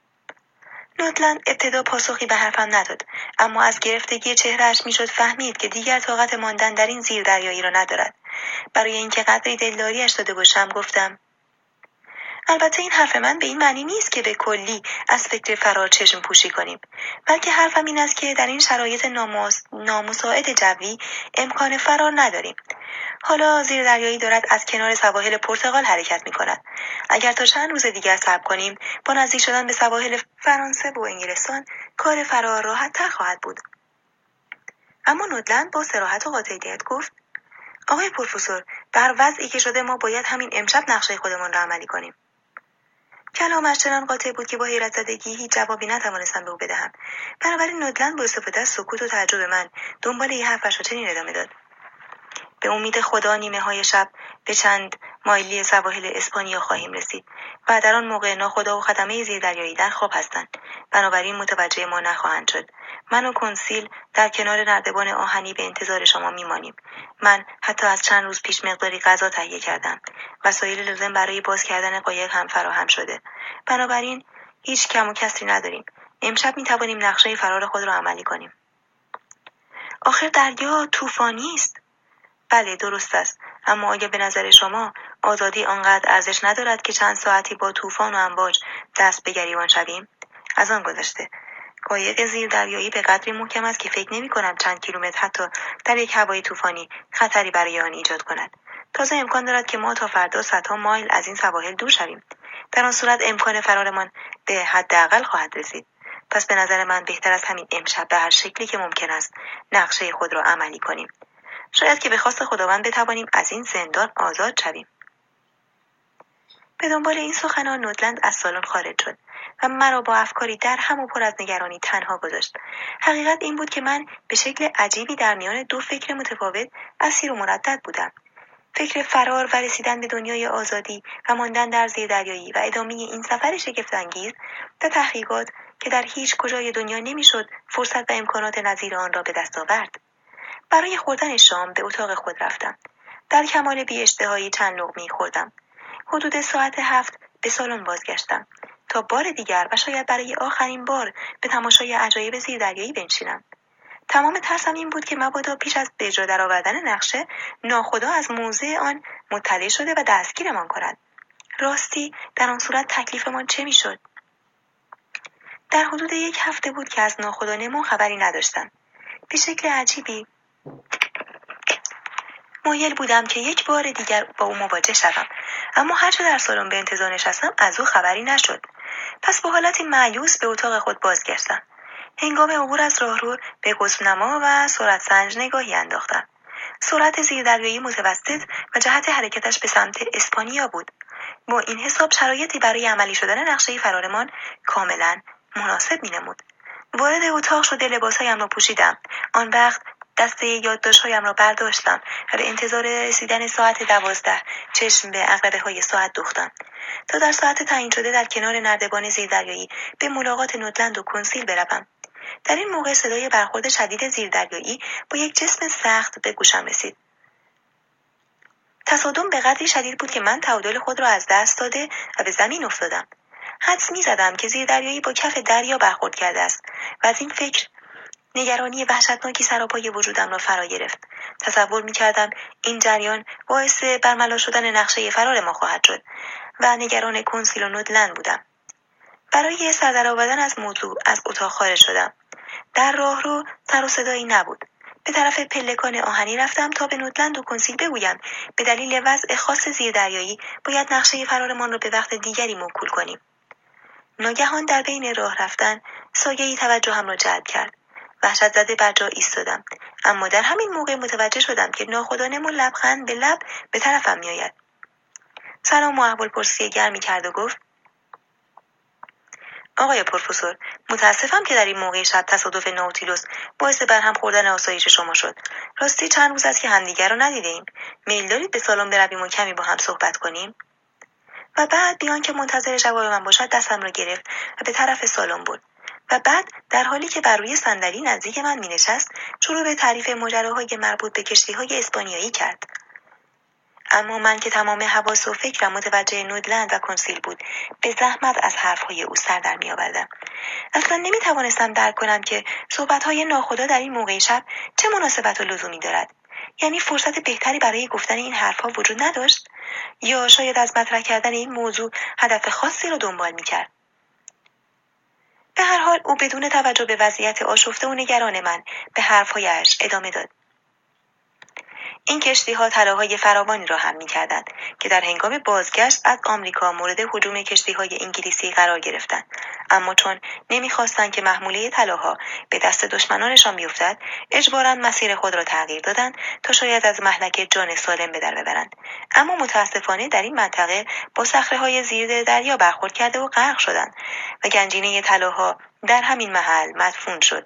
[SPEAKER 5] نودلند ابتدا پاسخی به حرفم نداد، اما از گرفتگی چهره‌اش میشد فهمید که دیگر طاقت ماندن در این زیردریایی را ندارد. برای اینکه قدری دلداریش داده باشم گفتم: البته این حرف من به این معنی نیست که به کلی از فکر فرار چشم پوشی کنیم، بلکه حرفم این است که در این شرایط نامساعد جوی امکان فرار نداریم. حالا زیردریایی دارد از کنار سواحل پرتغال حرکت می‌کند. اگر تا چند روز دیگر صبر کنیم، با نزدیک شدن به سواحل فرانسه و انگلستان کار فرار راحت‌تر خواهد بود. اما نودلند با صراحت و قاطعیت گفت: آقای پروفسور، بر وضعی که شده ما باید همین امشب نقشه خودمان را عملی کنیم. کلامش چنان قاطع بود که با حیرت زدگی هیچ جوابی نتوانستم به او بدهم. بنابراین نودلند با استفاده از سکوت و تعجب من دنبال این حرفش را چنین ادامه داد: به امید خدا نیمه های شب به چند مایلی سواحل اسپانیا خواهیم رسید و در آن موقع ناخدا و خدمه زیردریایی در خواب هستند، بنابراین متوجه ما نخواهند شد. من و کنسیل در کنار نردبان آهنی به انتظار شما میمانیم. من حتی از چند روز پیش مقداری غذا تهیه کردم. وسایل لازم برای باز کردن قایق هم فراهم شده. بنابراین هیچ کم و کسری نداریم. امشب میتوانیم نقشه فرار خود را عملی کنیم. آخر دریا طوفانی است. بله درست است، اما آیا به نظر شما آزادی آنقدر ارزش ندارد که چند ساعتی با طوفان و امواج دست به گریبان شویم؟ از آن گذشته قایق زیردریایی به قدری محکم است که فکر نمی‌کنم چند کیلومتر حتی در یک هوای طوفانی خطری برای آن ایجاد کند. تازه امکان دارد که ما تا فردا صدها مایل از این سواحل دور شویم. در آن صورت امکان فرارمان به حداقل خواهد رسید. پس به نظر من بهتر است همین امشب به هر شکلی که ممکن است نقشه خود را عملی کنیم. شاید که به خواست خداوند بتوانیم از این زندان آزاد شویم. به دنبال این سخنان نودلند از سالن خارج شد و مرا با افکاری در هم و پر از نگرانی تنها گذاشت. حقیقت این بود که من به شکل عجیبی در میان دو فکر متفاوت اسیر و مردد بودم. فکر فرار و رسیدن به دنیای آزادی و ماندن در زیردریایی و ادامه این سفر شگفت‌انگیز و تحقیقات که در هیچ کجای دنیا نمیشد فرصت و امکانات نظیر آن را به دست آورد. برای خوردن شام به اتاق خود رفتم. در کمال بی‌اشتهایی چند لقمه‌ای خوردم. حدود ساعت 7 به سالن بازگشتم تا بار دیگر و شاید برای آخرین بار به تماشای عجایب زیردریایی بنشینم. تمام ترسم این بود که مبادا پیش از به اجرا درآوردن نقشه ناخدا از موضع آن مطلع شده و دستگیرمان کند. راستی در آن صورت تکلیفمان چه میشد؟ در حدود 1 هفته بود که از ناخدانه‌مان خبری نداشتم. به شکل عجیبی مایل بودم که یک بار دیگر با او مواجه شوم، اما هرچه در سالن به انتظار نشستم از او خبری نشد. پس با حالتی مایوس به اتاق خود بازگشتم. هنگام عبور از راهرو به قطب‌نما و سرعت سنج نگاهی انداختم. سرعت زیردریایی متوسط و جهت حرکتش به سمت اسپانیا بود. با این حساب شرایطی برای عملی شدن نقشه فرارمان کاملا مناسب می‌نمود. وارد اتاق شده لباسهایم را پوشیدم. آن وقت دسته یادداشت‌هایم را برداشتم و به انتظار رسیدن ساعت 12 چشم به عقربه‌های ساعت دوختم تا در ساعت تعیین شده در کنار نردبان زیردریایی به ملاقات نوتلند و کنسیل بروم. در این موقع صدای برخورد شدید زیردریایی با یک جسم سخت به گوشم رسید. تصادم به قدری شدید بود که من تعادل خود را از دست داده و به زمین افتادم. حدس می‌زدم که زیردریایی با کف دریا برخورد کرده است و از این فکر نگرانی وحشتناکی سراپای وجودم را فرا گرفت. تصور می‌کردم این جریان باعث برملا شدن نقشه فرار ما خواهد شد و نگران کنسیل و نوتلند بودم. برای سر درآوردن از موضوع از اتاق خارج شدم. در راهرو سر و صدایی نبود. به طرف پلکان آهنی رفتم تا به نوتلند و کنسیل بگویم به دلیل وضع خاص زیردریایی باید نقشه فرارمان را به وقت دیگری موکول کنیم. ناگهان در بین راه رفتن سایه‌ای توجهم را جلب کرد. وحشت زده بر جا ایستادم، اما در همین موقع متوجه شدم که ناخودآگاه لبخند به لب به طرفم میآید. سلام و احوالپرسی گرمی کرد و گفت: آقای پروفسور، متاسفم که در این موقع شب تصادف ناوتیلوس باعث برهم خوردن آسایش شما شد. راستی چند روز است که همدیگر را ندیدیم. میل دارید به سالن برویم و کمی با هم صحبت کنیم؟ و بعد بیان که منتظر جواب من باشد دستم را گرفت و به طرف سالن برد. و بعد در حالی که بر روی صندلی نزدیک من می‌نشست شروع به تعریف ماجراهای مربوط به کشتی‌های اسپانیایی کرد. اما من که تمام حواس و فکرم متوجه نوتلند و کنسیل بود به زحمت از حرفهای او سر در می‌آوردم. اصلا نمی‌توانستم درک کنم که صحبت‌های ناخودا در این موقع شب چه مناسبت و لزومی دارد. یعنی فرصت بهتری برای گفتن این حرف‌ها وجود نداشت؟ یا شاید از مطرح کردن این موضوع هدف خاصی را دنبال می‌کرد؟ به هر حال او بدون توجه به وضعیت آشفته و نگران من به حرف‌هایش ادامه داد. این کشتی‌ها طلاهای فراوانی را حمل می‌کردند که در هنگام بازگشت از آمریکا مورد هجوم کشتی‌های انگلیسی قرار گرفتند، اما چون نمی‌خواستند که محموله طلاها به دست دشمنانشان بیفتد، اجباراً مسیر خود را تغییر دادند تا شاید از مهلک جان سالم به در ببرند. اما متأسفانه در این منطقه با صخره‌های زیر دریا برخورد کرده و غرق شدند و گنجینه طلاها در همین محل مدفون شد.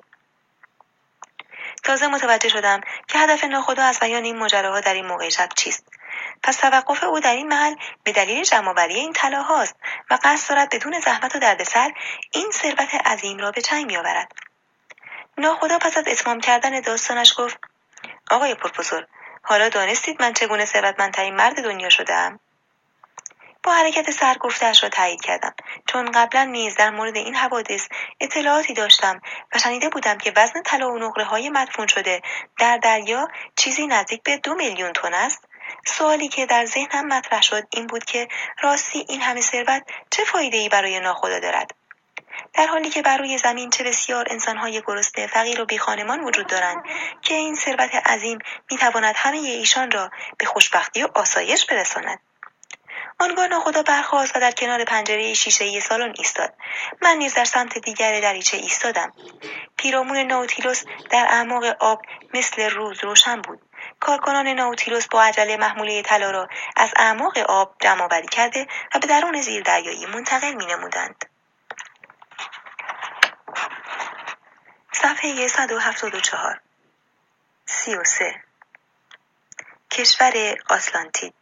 [SPEAKER 5] تازه متوجه شدم که هدف ناخودا از بیان این ماجراها در این موقع شب چیست. پس توقف او در این محل به دلیل جمع‌آوری این طلاهاست و قصد دارد بدون زحمت و دردسر این ثروت عظیم را به چنگ بیاورد. ناخودا پس از اتمام کردن داستانش گفت: آقای پروفسور، حالا دانستید من چگونه ثروتمندترین مرد دنیا شده‌ام؟ با حرکت سر گفته‌اش را تایید کردم، چون قبلا نیز در مورد این حوادث اطلاعاتی داشتم و شنیده بودم که وزن طلا و نقره‌های مدفون شده در دریا چیزی نزدیک به 2 میلیون تن است. سوالی که در ذهنم مطرح شد این بود که راستی این همه ثروت چه فایده‌ای برای ناخدا دارد؟ در حالی که بر روی زمین چه بسیار انسان‌های گرسنه، فقیر و بیخانمان وجود دارند که این ثروت عظیم می‌تواند همه ایشان را به خوشبختی و آسایش برساند. آنگاه ناخدا برخاست و در کنار پنجره شیشه‌ای سالن ایستاد. من نیز در سمت دیگر دریچه ایستادم. پیرامون ناوتیلوس در اعماق آب مثل روز روشن بود. کارکنان ناوتیلوس با عجله محموله طلا را از اعماق آب جمع‌آوری کرده و به درون زیردریایی منتقل می‌نمودند. صفحه 174 33 کشور آتلانتید.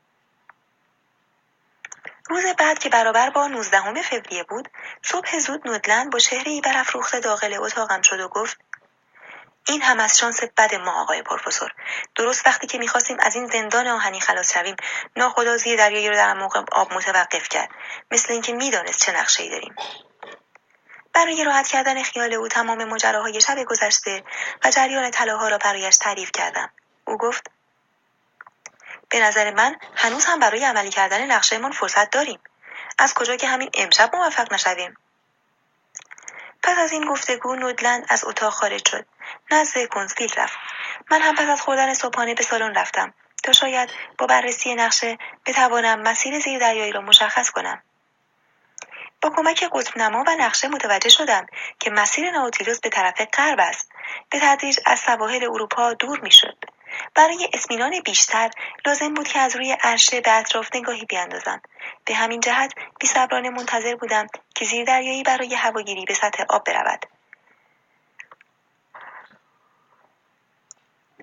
[SPEAKER 5] روز بعد که برابر با 19 فوریه بود، صبح زود نوتلند با چهره‌ای برافروخته داخل اتاقم شد و گفت: این هم از شانس بد ما آقای پروفسور. درست وقتی که می‌خواستیم از این زندان آهنی خلاص شویم، ناخدا زیردریایی را در موقع آب متوقف کرد، مثل اینکه می‌دانست چه نقشه‌ای داریم. برای راحت کردن خیال او تمام ماجراهای شب گذشته و جریان طلاها را برایش تعریف کردم. او گفت: به نظر من هنوز هم برای عملی کردن نقشه‌مان فرصت داریم. از کجا که همین امشب موفق نشویم؟ پس از این گفتگو نوتلند از اتاق خارج شد. نزد کنسیل رفت. من هم پس از خوردن صبحانه به سالن رفتم تا شاید با بررسی نقشه بتوانم مسیر زیردریایی را مشخص کنم. با کمک قطب‌نما و نقشه متوجه شدم که مسیر ناوتیلوس به طرف غرب است. به تدریج از سواحل اروپا دور می‌شد. برای اطمینان بیشتر لازم بود که از روی عرشه به اطراف نگاهی بیاندازم. به همین جهت بی‌صبرانه منتظر بودم که زیردریایی برای هواگیری به سطح آب برود.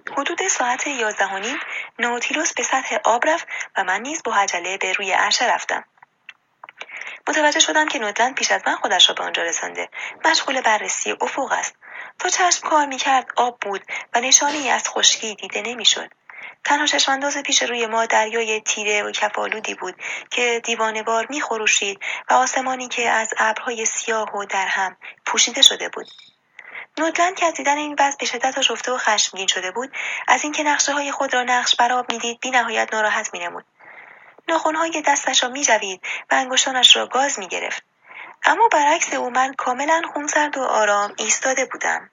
[SPEAKER 5] حدود ساعت 11:30 نوتیلوس به سطح آب رفت و من نیز با عجله به روی عرشه رفتم. متوجه شدم که نودلند پیش از من خودش را به آنجا رسانده. مشغول بررسی افق است. تا چشم کار می‌کرد آب بود و نشانه‌ای از خشکی دیده نمی‌شد. تنها چشمانداز پیش روی ما دریای تیره و کف‌آلودی بود که دیوانه‌وار می‌خروشید و آسمانی که از ابرهای سیاه و درهم پوشیده شده بود. نودلند که از دیدن این وضع به شدت آشفته و خشمگین شده بود، از اینکه نقشه‌های خود را نقش بر آب می‌دید بی‌نهایت ناراحت می‌نمود. ناخن‌های دستش را می‌جوید و انگشتانش را گاز می‌گرفت. اما برعکس او من کاملا خونسرد و آرام ایستاده بودم.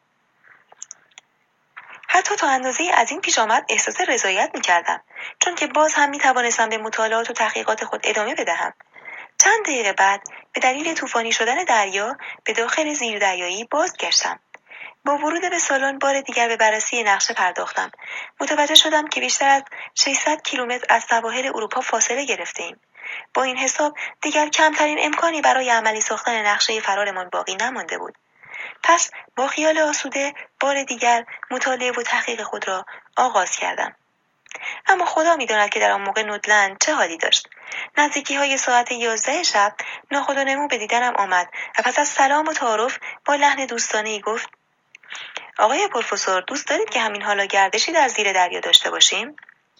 [SPEAKER 5] حتی تا اندازه‌ای از این پیش آمد احساس رضایت می‌کردم، چون که باز هم می‌توانستم به مطالعات و تحقیقات خود ادامه بدهم. چند دقیقه بعد به دلیل طوفانی شدن دریا به داخل زیردریایی بازگشتم. با ورود به سالن بار دیگر به بررسی نقشه پرداختم. متوجه شدم که بیشتر از 600 کیلومتر از سواحل اروپا فاصله گرفته‌ایم. با این حساب دیگر کمترین امکانی برای عملی ساختن نقشه فرارمان باقی نمانده بود. پس با خیال آسوده بار دیگر مطالعه و تحقیق خود را آغاز کردم. اما خدا می‌داند که در آن موقع نودلند چه حالی داشت. نزدیکی‌های ساعت 11 شب ناخودآگاه به دیدنم آمد و پس از سلام و تعارف با لحن دوستانه‌ای گفت: آقای پروفسور، دوست دارید که همین حالا گردشی در زیر دریا داشته باشیم؟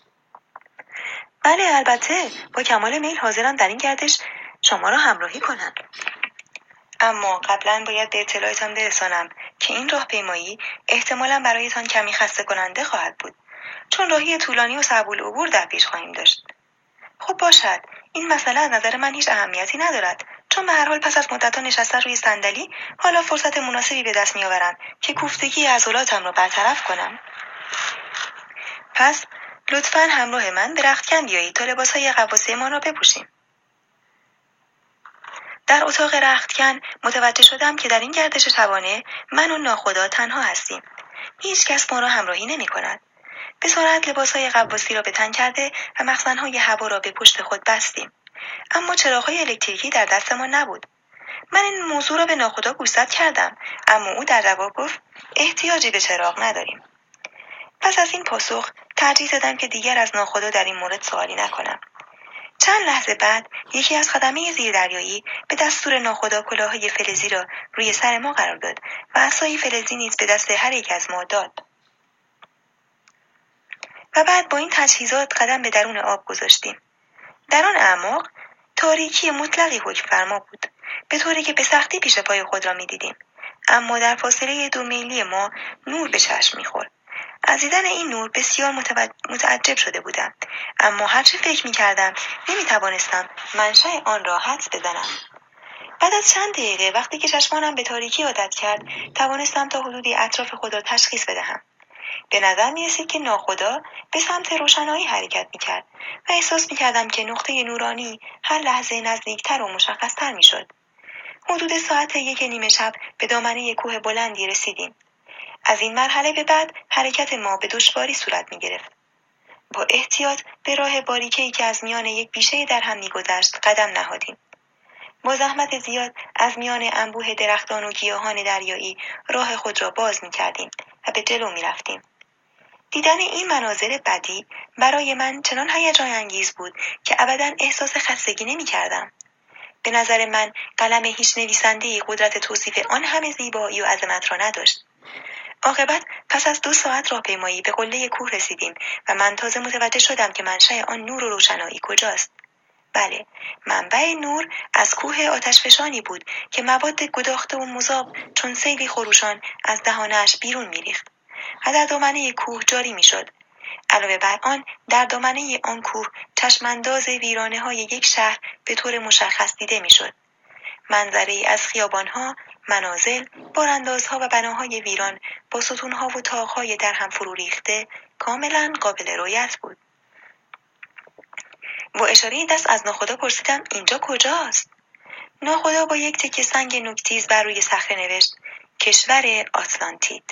[SPEAKER 5] بله البته، با کمال میل حاضرم در این گردش شما را همراهی کنم. اما قبلا باید به اطلاعتان برسانم که این راهپیمایی احتمالاً برایتان کمی خسته کننده خواهد بود، چون راهی طولانی و صعب العبور در پیش خواهیم داشت. خب باشد، این مسئله از نظر من هیچ اهمیتی ندارد، چون به هر حال پس از مدت‌ها نشسته روی صندلی حالا فرصت مناسبی به دست می‌آورم که کوفتگی عضلاتم را برطرف کنم. پس لطفاً همراه من به رختکن بیایید تا لباس‌های غواصی‌مان را بپوشیم. در اتاق رختکن متوجه شدم که در این گردش شبانه من و ناخدا تنها هستیم. هیچ کس ما را همراهی نمی‌کند. به سرعت لباس‌های غواصی را به تن کرده و مخزن‌های هوا را به پشت خود بستیم. اما چراغ‌های الکتریکی در دستمان نبود. من این موضوع را به ناخدا گوشزد کردم، اما او در جواب گفت احتیاجی به چراغ نداریم. پس از این پاسخ ترجیح دادم که دیگر از ناخدا در این مورد سوالی نکنم. چند لحظه بعد یکی از خدمه زیردریایی به دستور ناخدا کلاههای فلزی را روی سر ما قرار داد و عصای فلزی نیز به دست هر یک از ما داد. و بعد با این تجهیزات قدم به درون آب گذاشتیم. در آن اعماق تاریکی مطلقی حکم فرما بود، به طوری که به سختی پیش پای خود را می‌دیدیم. اما در فاصله 2 میلی ما نور به چشم می‌خورد. از دیدن این نور بسیار متعجب شده بودم، اما هرچه فکر می‌کردم نمی‌توانستم منشأ آن را حدس بزنم. بعد از چند دقیقه وقتی که چشمانم به تاریکی عادت کرد، توانستم تا حدودی اطراف خود را تشخیص بدهم. به نظر می‌رسید که ناخدا به سمت روشنایی حرکت می‌کرد و احساس می‌کردم که نقطه نورانی هر لحظه نزدیکتر و مشخص‌تر می‌شد. حدود ساعت 1:30 شب به دامنه کوه بلندی رسیدیم. از این مرحله به بعد حرکت ما به دشواری صورت می‌گرفت. با احتیاط به راه باریکه‌ای که از میان یک بیشه درهم می‌گذشت قدم نهادیم. با زحمت زیاد از میان انبوه درختان و گیاهان دریایی راه خود را باز می‌کردیم و به جلو می‌رفتیم. دیدن این مناظر بدی برای من چنان هیجان انگیز بود که ابداً احساس خستگی نمی‌کردم. به نظر من قلم هیچ نویسنده‌ای قدرت توصیف آن همه زیبایی و عظمت را نداشت. عاقبت پس از 2 ساعت راهپیمایی به قله کوه رسیدیم و من تازه متوجه شدم که منشأ آن نور و روشنایی کجاست. بله، منبع نور از کوه آتشفشانی بود که مواد گداخته و مذاب چون سیلی خروشان از دهانش بیرون می‌ریخت و در دامنه کوه جاری می‌شد. علاوه بر آن در دامنه آن کوه چشمانداز ویرانه‌های یک شهر به طور مشخص دیده می‌شد. منظره‌ای از خیابان‌ها، منازل، باراندازها و بناهای ویران با ستون‌ها و طاق‌های در هم فرو ریخته کاملاً قابل رؤیت بود. با اشاره دست از ناخدا پرسیدم اینجا کجاست؟ ناخدا با یک تکه سنگ نوک‌تیز بر روی صخره نوشت کشور آتلانتید.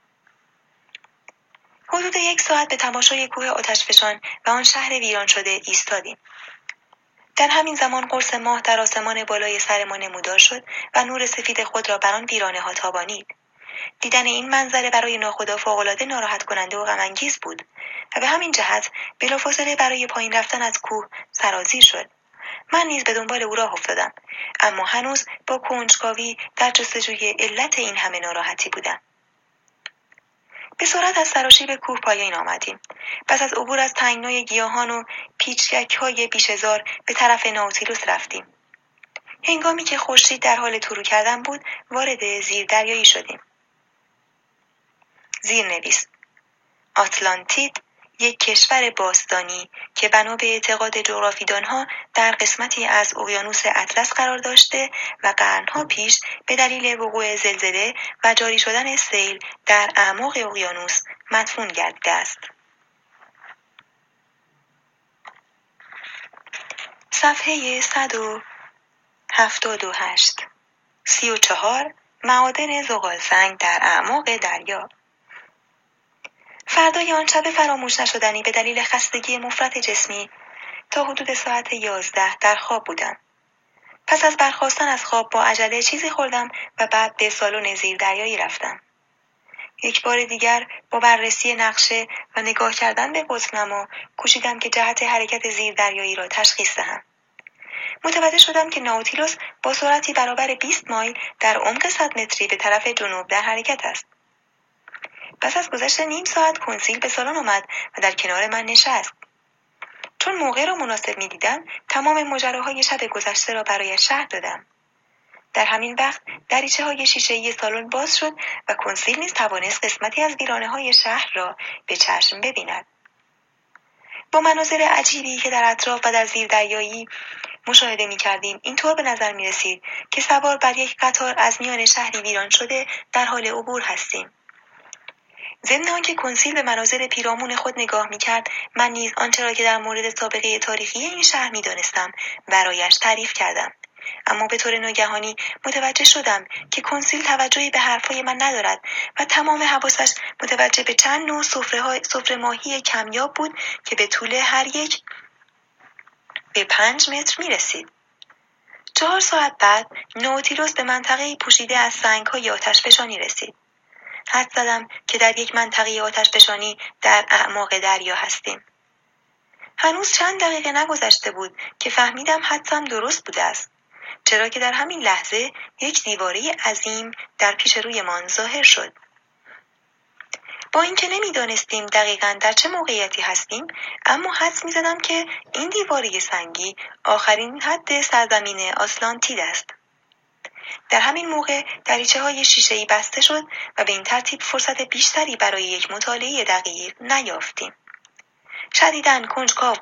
[SPEAKER 5] حدود 1 ساعت به تماشای کوه آتشفشان و آن شهر ویران شده ایستادیم. در همین زمان قرص ماه در آسمان بالای سر ما نمودار شد و نور سفید خود را بر آن ویرانه‌ها تابانید. دیدن این منظره برای ناخدا فوق‌العاده ناراحت کننده و غم‌انگیز بود و به همین جهت بلافاصله برای پایین رفتن از کوه سرازیر شد. من نیز به دنبال او راه افتادم، اما هنوز با کنجکاوی در جستجوی علت این همه ناراحتی بودم. به سرعت از سراشیب کوه پایین آمدیم. پس از عبور از تنگنای گیاهان و پیچک‌های بیشه‌زار به طرف ناوتیلوس رفتیم. هنگامی که خورشید در حال طلوع کردن بود، وارد زیردریایی شدیم. زیرنویس: آتلانتید، یک کشور باستانی که بنا به اعتقاد جغرافیدانها در قسمتی از اقیانوس اطلس قرار داشته و قرنها پیش به دلیل وقوع زلزله و جاری شدن سیل در اعماق اقیانوس مدفون گردیده است. صفحه 178. 34. معادن زغالسنگ در اعماق دریا. فردای آن شب فراموش نشدنی به دلیل خستگی مفرط جسمی تا حدود ساعت 11 در خواب بودم. پس از برخاستن از خواب با عجله چیزی خوردم و بعد به سالن زیردریایی رفتم. یک بار دیگر با بررسی نقشه و نگاه کردن به قطب‌نما کوشیدم که جهت حرکت زیردریایی را تشخیص دهم. متوجه شدم که ناوتیلوس با سرعتی برابر 20 مایل در عمق 100 متری به طرف جنوب در حرکت است. پس از گذشت نیم ساعت کنسیل به سالن آمد و در کنار من نشست. چون موقع را مناسب می دیدم تمام ماجراهای شب گذشته را برایش شرح دادم. در همین وقت دریچه های شیشه‌ای سالن باز شد و کنسیل نیز توانست قسمتی از ویرانه های شهر را به چشم ببیند. با مناظر عجیبی که در اطراف و در زیر دریایی مشاهده می کردیم اینطور به نظر می رسید که سوار بر یک قطار از میان شهری ویران شده در حال عبور هستیم. ضمن آنکه کنسیل به مناظر پیرامون خود نگاه می‌کرد، من نیز آنچه را که در مورد سابقه تاریخی این شهر می‌دانستم برایش تعریف کردم. اما به طور ناگهانی متوجه شدم که کنسیل توجهی به حرفای من ندارد و تمام حواسش متوجه به چند نوع سفره ماهی کمیاب بود که به طول هر یک به 5 متر می‌رسید. 4 ساعت بعد ناوتیلوس به منطقه‌ای پوشیده از سنگ‌های آتشفشانی رسید. حد زدم که در یک منطقه آتشفشانی در اعماق دریا هستیم. هنوز چند دقیقه نگذشته بود که فهمیدم حدسم درست بوده است، چرا که در همین لحظه یک دیواره عظیم در پیش رویمان ظاهر شد. با اینکه نمی‌دانستیم دقیقاً در چه موقعیتی هستیم، اما حدس می‌زدم که این دیواره سنگی آخرین حد سرزمین آتلانتید است. در همین موقع دریچه‌های شیشه‌ای بسته شد و به این ترتیب فرصت بیشتری برای یک مطالعه دقیق نیافتیم. شدیداً کنجکاو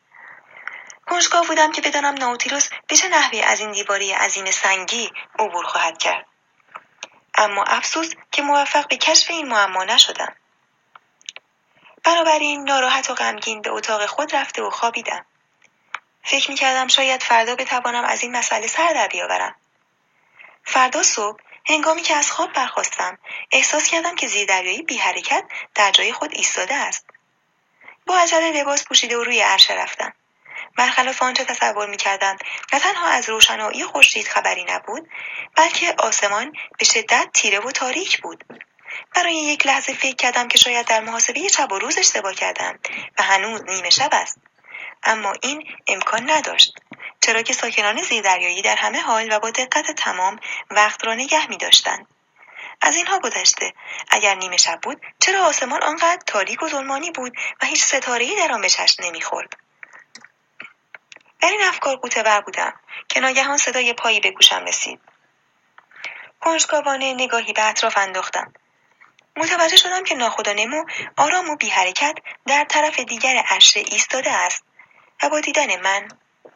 [SPEAKER 5] بودم که بدانم ناوتیلوس به چه نحوی از این دیواره عظیم سنگی عبور خواهد کرد. اما افسوس که موفق به کشف این معما نشدم. بنابراین ناراحت و غمگین به اتاق خود رفته و خوابیدم. فکر می‌کردم شاید فردا بتوانم از این مسئله سر در بیاورم. فردا صبح هنگامی که از خواب برخاستم احساس کردم که زیردریایی بی حرکت در جای خود ایستاده است. با عجله لباس پوشیده و روی عرشه رفتم. برخلاف آنچه تصور می‌کردم نه تنها از روشنایی خورشید خبری نبود، بلکه آسمان به شدت تیره و تاریک بود. برای یک لحظه فکر کردم که شاید در محاسبه شب و روز اشتباه کردم و هنوز نیمه شب است. اما این امکان نداشت، چرا که ساکنان زیردریایی در همه حال و با دقت تمام وقت را نگه می‌داشتند. از اینها گذشته اگر نیمه شب بود چرا آسمان آنقدر تاریک و ظلمانی بود و هیچ ستاره‌ای در آن به چشم نمی‌خورد؟ در این افکار غوطه‌ور بودم که ناگهان صدای پایی به گوشم رسید. کنجکاوانه نگاهی به اطراف انداختم. متوجه شدم که ناخودآگاه آرام و بی حرکت در طرف دیگر عرشه ایستاده است و با دیدن من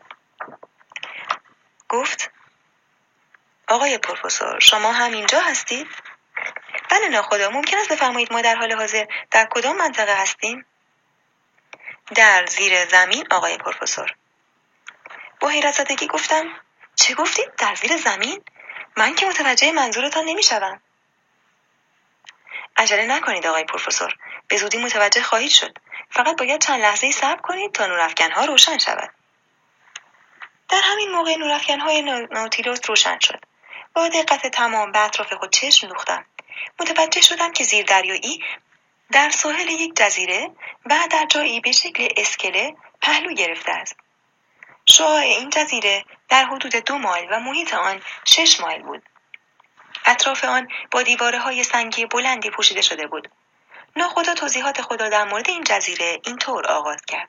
[SPEAKER 5] گفت: آقای پروفسور، شما هم اینجا هستید؟ بله ناخدا، ممکن است بفرمایید ما در حال حاضر در کدام منطقه هستیم؟ در زیر زمین آقای پروفسور. با حیرت زدگی گفتم: چه گفتید؟ در زیر زمین؟ من که متوجه منظورتان نمیشوم. عجله نکنید آقای پروفسور، به زودی متوجه خواهید شد. فقط باید چند لحظه‌ای صبر کنید تا نورافکن‌ها روشن شود. در همین موقع نورافکن‌های ناوتیلوس روشن شد. با دقت تمام به اطراف خود چشم دوختم. متوجه شدم که زیردریایی در ساحل یک جزیره و در جایی به شکل اسکله پهلو گرفته است. شعاع این جزیره در حدود 2 مایل و محیط آن 6 مایل بود. اطراف آن با دیواره‌های سنگی بلندی پوشیده شده بود. ناخدا توضیحات خود را در مورد این جزیره اینطور آغاز کرد: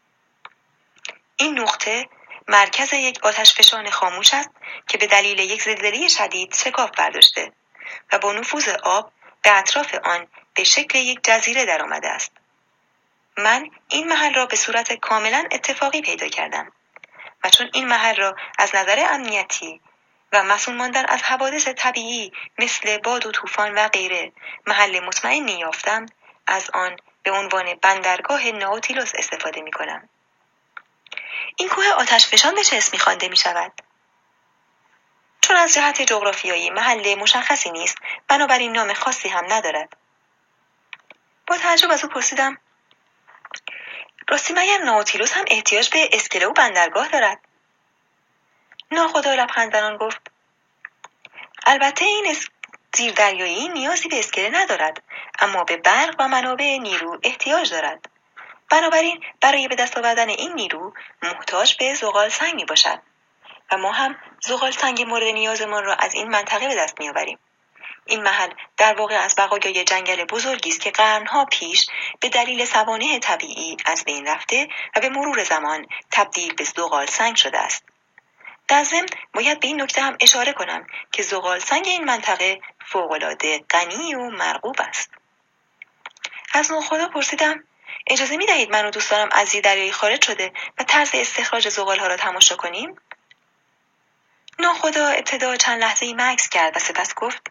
[SPEAKER 5] این نقطه مرکز یک آتشفشان خاموش است که به دلیل یک زلزله شدید شکاف برداشته و با نفوذ آب به اطراف آن به شکل یک جزیره درآمده است. من این محل را به صورت کاملا اتفاقی پیدا کردم و چون این محل را از نظر امنیتی و مسئول ماندن از حوادث طبیعی مثل باد و طوفان و غیره محل مطمئنی یافتم، از آن به عنوان بندرگاه نائوتیلوس استفاده می کنم. این کوه آتشفشان به چه اسمی خوانده می شود؟ چون از جهت جغرافیایی محل مشخصی نیست، بنابراین نام خاصی هم ندارد. با تعجب از او پرسیدم: راستی مگر نائوتیلوس هم احتیاج به اسکله و بندرگاه دارد؟ ناخدا لبخند زنان گفت: البته این زیردریایی نیازی به اسکله ندارد، اما به برق و منابع نیرو احتیاج دارد. بنابراین برای به دست آوردن این نیرو محتاج به زغال سنگ می باشد و ما هم زغال سنگ مورد نیازمان را از این منطقه به دست می آوریم. این محل در واقع از بقایای جنگل بزرگی است که قرنها پیش به دلیل سوانح طبیعی از بین رفته و به مرور زمان تبدیل به زغال سنگ شده است. در ضمن باید به این نکته هم اشاره کنم که زغال سنگ این منطقه فوق‌العاده غنی و مرغوب است. از ناخدا پرسیدم: اجازه می دهید من و دوستانم از زیردریایی خارج شده و طرز استخراج زغال‌ها را تماشا کنیم؟ ناخدا ابتدا چند لحظه‌ای مکث کرد و سپس گفت: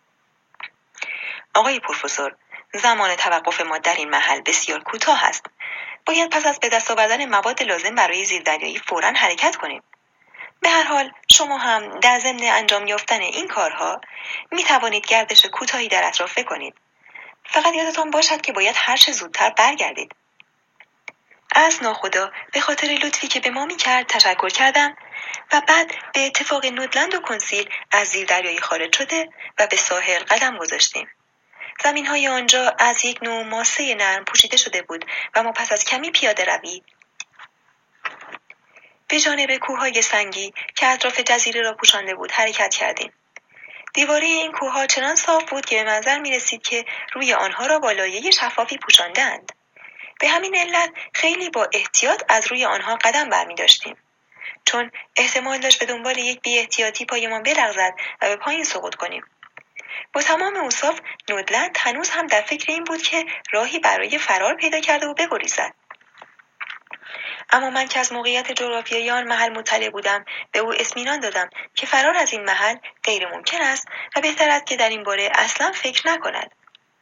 [SPEAKER 5] آقای پروفسور، زمان توقف ما در این محل بسیار کوتاه است. باید پس از به دست آوردن مواد لازم برای زیردریایی فوراً حرکت کنیم. به هر حال شما هم در ضمن انجام یافتن این کارها می توانید گردش کوتاهی در اطراف بکنید. فقط یادتان باشد که باید هر چه زودتر برگردید. از ناخدا به خاطر لطفی که به ما می کرد تشکر کردم و بعد به اتفاق نودلند و کنسیل از زیردریایی خارج شده و به ساحل قدم گذاشتیم. زمین‌های آنجا از یک نوع ماسه نرم پوشیده شده بود و ما پس از کمی پیاده روی به جانب کوههای سنگی که اطراف جزیره را پوشانده بود حرکت کردیم. دیواره این کوهها چنان صاف بود که به منظر می رسید که روی آنها را با لایه شفافی پوشانده‌اند. به همین علت خیلی با احتیاط از روی آنها قدم برمی داشتیم، چون احتمال داشت به دنبال یک بی احتیاطی پایمان بلغزد و به پایین سقوط کنیم. با تمام اوصاف نودلند هنوز هم در فکر این بود که راهی برای فرار پیدا کرده و بگریزد. اما من که از موقعیت جغرافیایی آن محل مطلع بودم، به او اطمینان دادم که فرار از این محل غیر ممکن است و بهتر است که در این باره اصلا فکر نکند.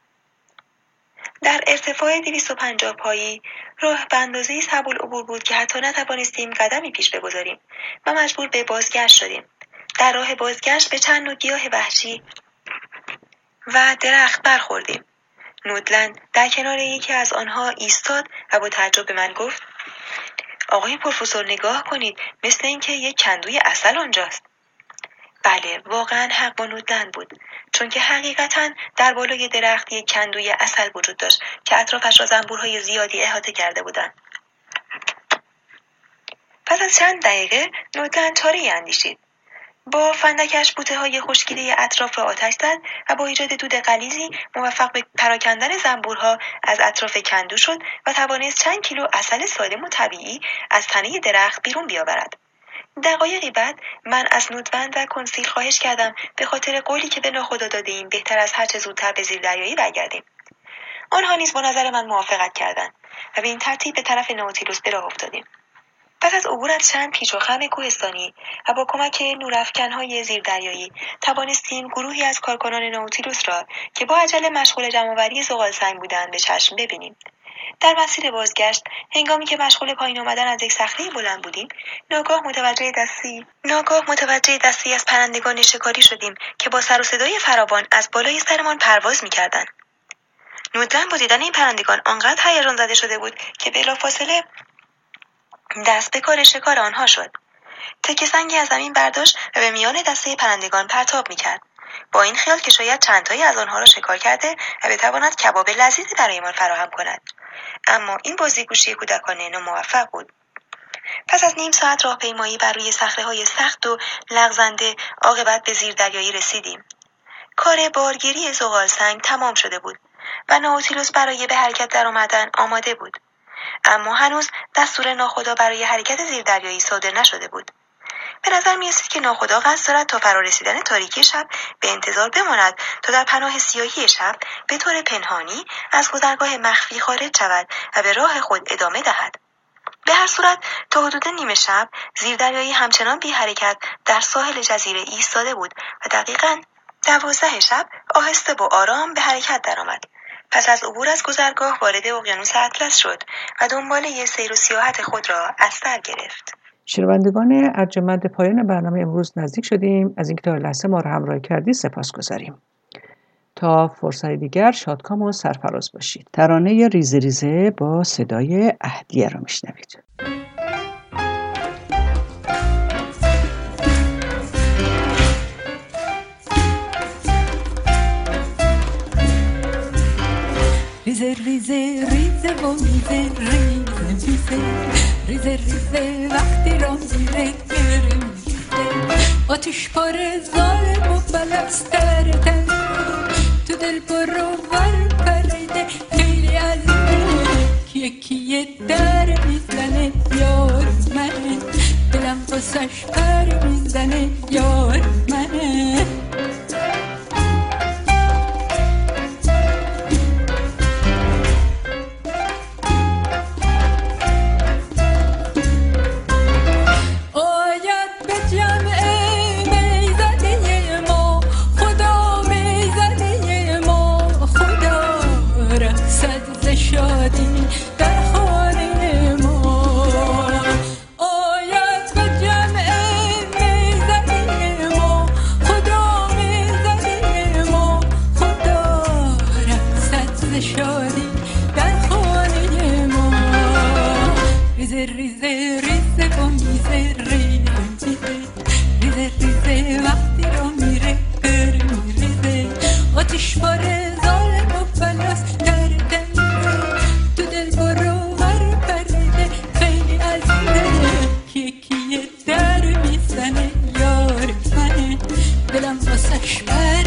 [SPEAKER 5] در ارتفاع 250 پایی راه به اندازه‌ای سهل العبور بود که حتی نتوانستیم قدمی پیش بگذاریم و مجبور به بازگشت شدیم. در راه بازگشت به چند نوع گیاه وحشی و درخت برخوردیم. نودلند در کنار یکی از آنها ایستاد و با تعجب به من گفت: آقای پروفسور نگاه کنید، مثل اینکه یک کندوی عسل آنجاست. بله، واقعا حق با نودلند بود، چون که حقیقتا در بالای درخت یک کندوی عسل وجود داشت که اطرافش را زنبورهای زیادی احاطه کرده بودند. پس از چند دقیقه نودلند چاره‌ای اندیشید. با فندکش بوته‌های خشکیده اطراف را آتش زد و با ایجاد دود غلیظی موفق به پراکندن زنبورها از اطراف کندو شد و توانست چند کیلو عسل سالم و طبیعی از تنه درخت بیرون بیاورد. دقایقی بعد من از نودلند و کنسیل خواهش کردم به خاطر قولی که به ناخدا داده‌ایم بهتر از هر چه زودتر به زیردریایی برگردیم. آنها نیز با نظر من موافقت کردند و به این ترتیب به طرف نائوتیلوس به راه افتادیم. پس از عبور از چند پیچ و خم کوهستانی و با کمک نورافکن‌های زیردریایی توانستیم گروهی از کارکنان نائوتیلوس را که با عجله مشغول جمع‌آوری زغال سنگ بودند به چشم ببینیم. در مسیر بازگشت هنگامی که مشغول پایین آمدن از یک صخره بلند بودیم، ناگاه متوجه دستی از پرندگان شکاری شدیم که با سر و صدای فراوان از بالای سرمان پرواز می‌کردند. نودلند با دیدن این پرندگان آنقدر هیجان زده شده بود که بلافاصله دست به کار شکار آنها شد. تکه سنگی از زمین برداشت و به میان دسته پرندگان پرتاب می‌کرد. با این خیال که شاید چندتایی از آنها را شکار کرده و بتواند کباب لذیذی برایمان فراهم کند. اما این بازیگوشی کودکانه ناموفق بود. پس از نیم ساعت راهپیمایی بر روی صخره‌های سخت و لغزنده عاقبت به زیردریایی رسیدیم. کار بارگیری زغالسنگ تمام شده بود و نائوتیلوس برای به حرکت درآمدن آماده بود. اما هنوز دستور ناخدا برای حرکت زیردریایی صادر نشده بود. به نظر می‌رسید که ناخدا قصد دارد تا فرارسیدن تاریکی شب به انتظار بماند تا در پناه سیاهی شب به طور پنهانی از گذرگاه مخفی خارج شود و به راه خود ادامه دهد. به هر صورت تا حدود نیمه شب زیردریایی همچنان بی حرکت در ساحل جزیره ایستاده بود و دقیقاً 12 شب آهسته و آرام به حرکت درآمد. پس از عبور از گذرگاه وارد اقیانوس اطلس شد و دنباله سیر و سیاحت خود را از سر گرفت.
[SPEAKER 3] شنوندگان ارجمند، پایان برنامه امروز نزدیک شدیم. از اینکه تا لحظه ما را همراهی کردید سپاسگزاریم. تا فرصت دیگر شادکام و سرفراز باشید. ترانه ریزه ریزه با صدای اهدیه را میشنوید.
[SPEAKER 1] ریزه ریزه ریزه و میزه ریزه میزه ریزه ریزه وقتی را میره گره میزه آتش پاره ظالم و بلسترده تو دل برو ور پریده خیلی عزیزه یکی در میزنه یار منه دلم واسش پر میزنه یار منه دلم واسش